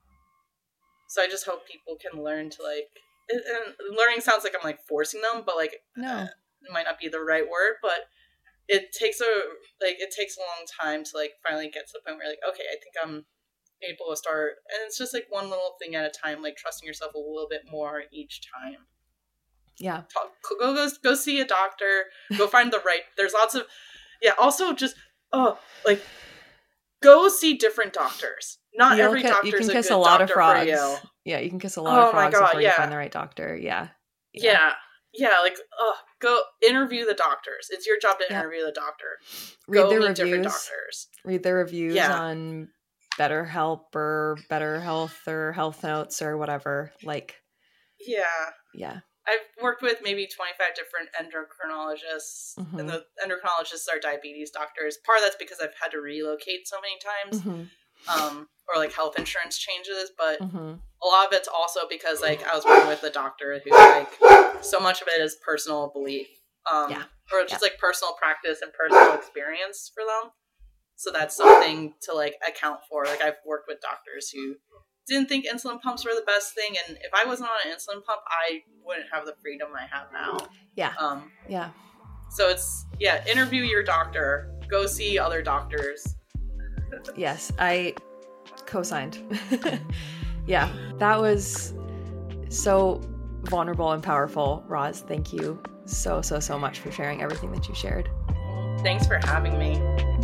So I just hope people can learn to, like, and learning sounds like I'm, like, forcing them, but, like, no, uh, it might not be the right word, but it takes a, like, it takes a long time to, like, finally get to the point where, like, okay, I think I'm able to start. And it's just, like, one little thing at a time, like, trusting yourself a little bit more each time. Yeah. Talk, go, go, go see a doctor. Go find the right, there's lots of, yeah, also just, oh, like, go see different doctors. Not You'll every ki- doctor is a good You can kiss a lot of frogs. For you. Yeah, you can kiss a lot oh of frogs my God, before yeah. you find the right doctor. Yeah. Yeah. Yeah, yeah like, oh, go interview the doctors. It's your job to yeah. interview the doctor. Read go their meet reviews. different doctors. Read their reviews yeah. on BetterHelp or Better Health or Health Notes or whatever. Like, yeah. Yeah. I've worked with maybe twenty-five different endocrinologists, mm-hmm. and the endocrinologists are diabetes doctors. Part of that's because I've had to relocate so many times, mm-hmm. um, or like health insurance changes, but mm-hmm. a lot of it's also because like I was working with a doctor who like so much of it is personal belief, um, yeah. or just yeah. like personal practice and personal experience for them. So that's something to like account for. Like I've worked with doctors who didn't think insulin pumps were the best thing, and if I wasn't on an insulin pump, I wouldn't have the freedom I have now. Yeah. Um, yeah. So it's, yeah, interview your doctor. Go see other doctors. Yes, I co-signed. Yeah, that was so vulnerable and powerful. Roz, thank you so, so, so much for sharing everything that you shared. Thanks for having me.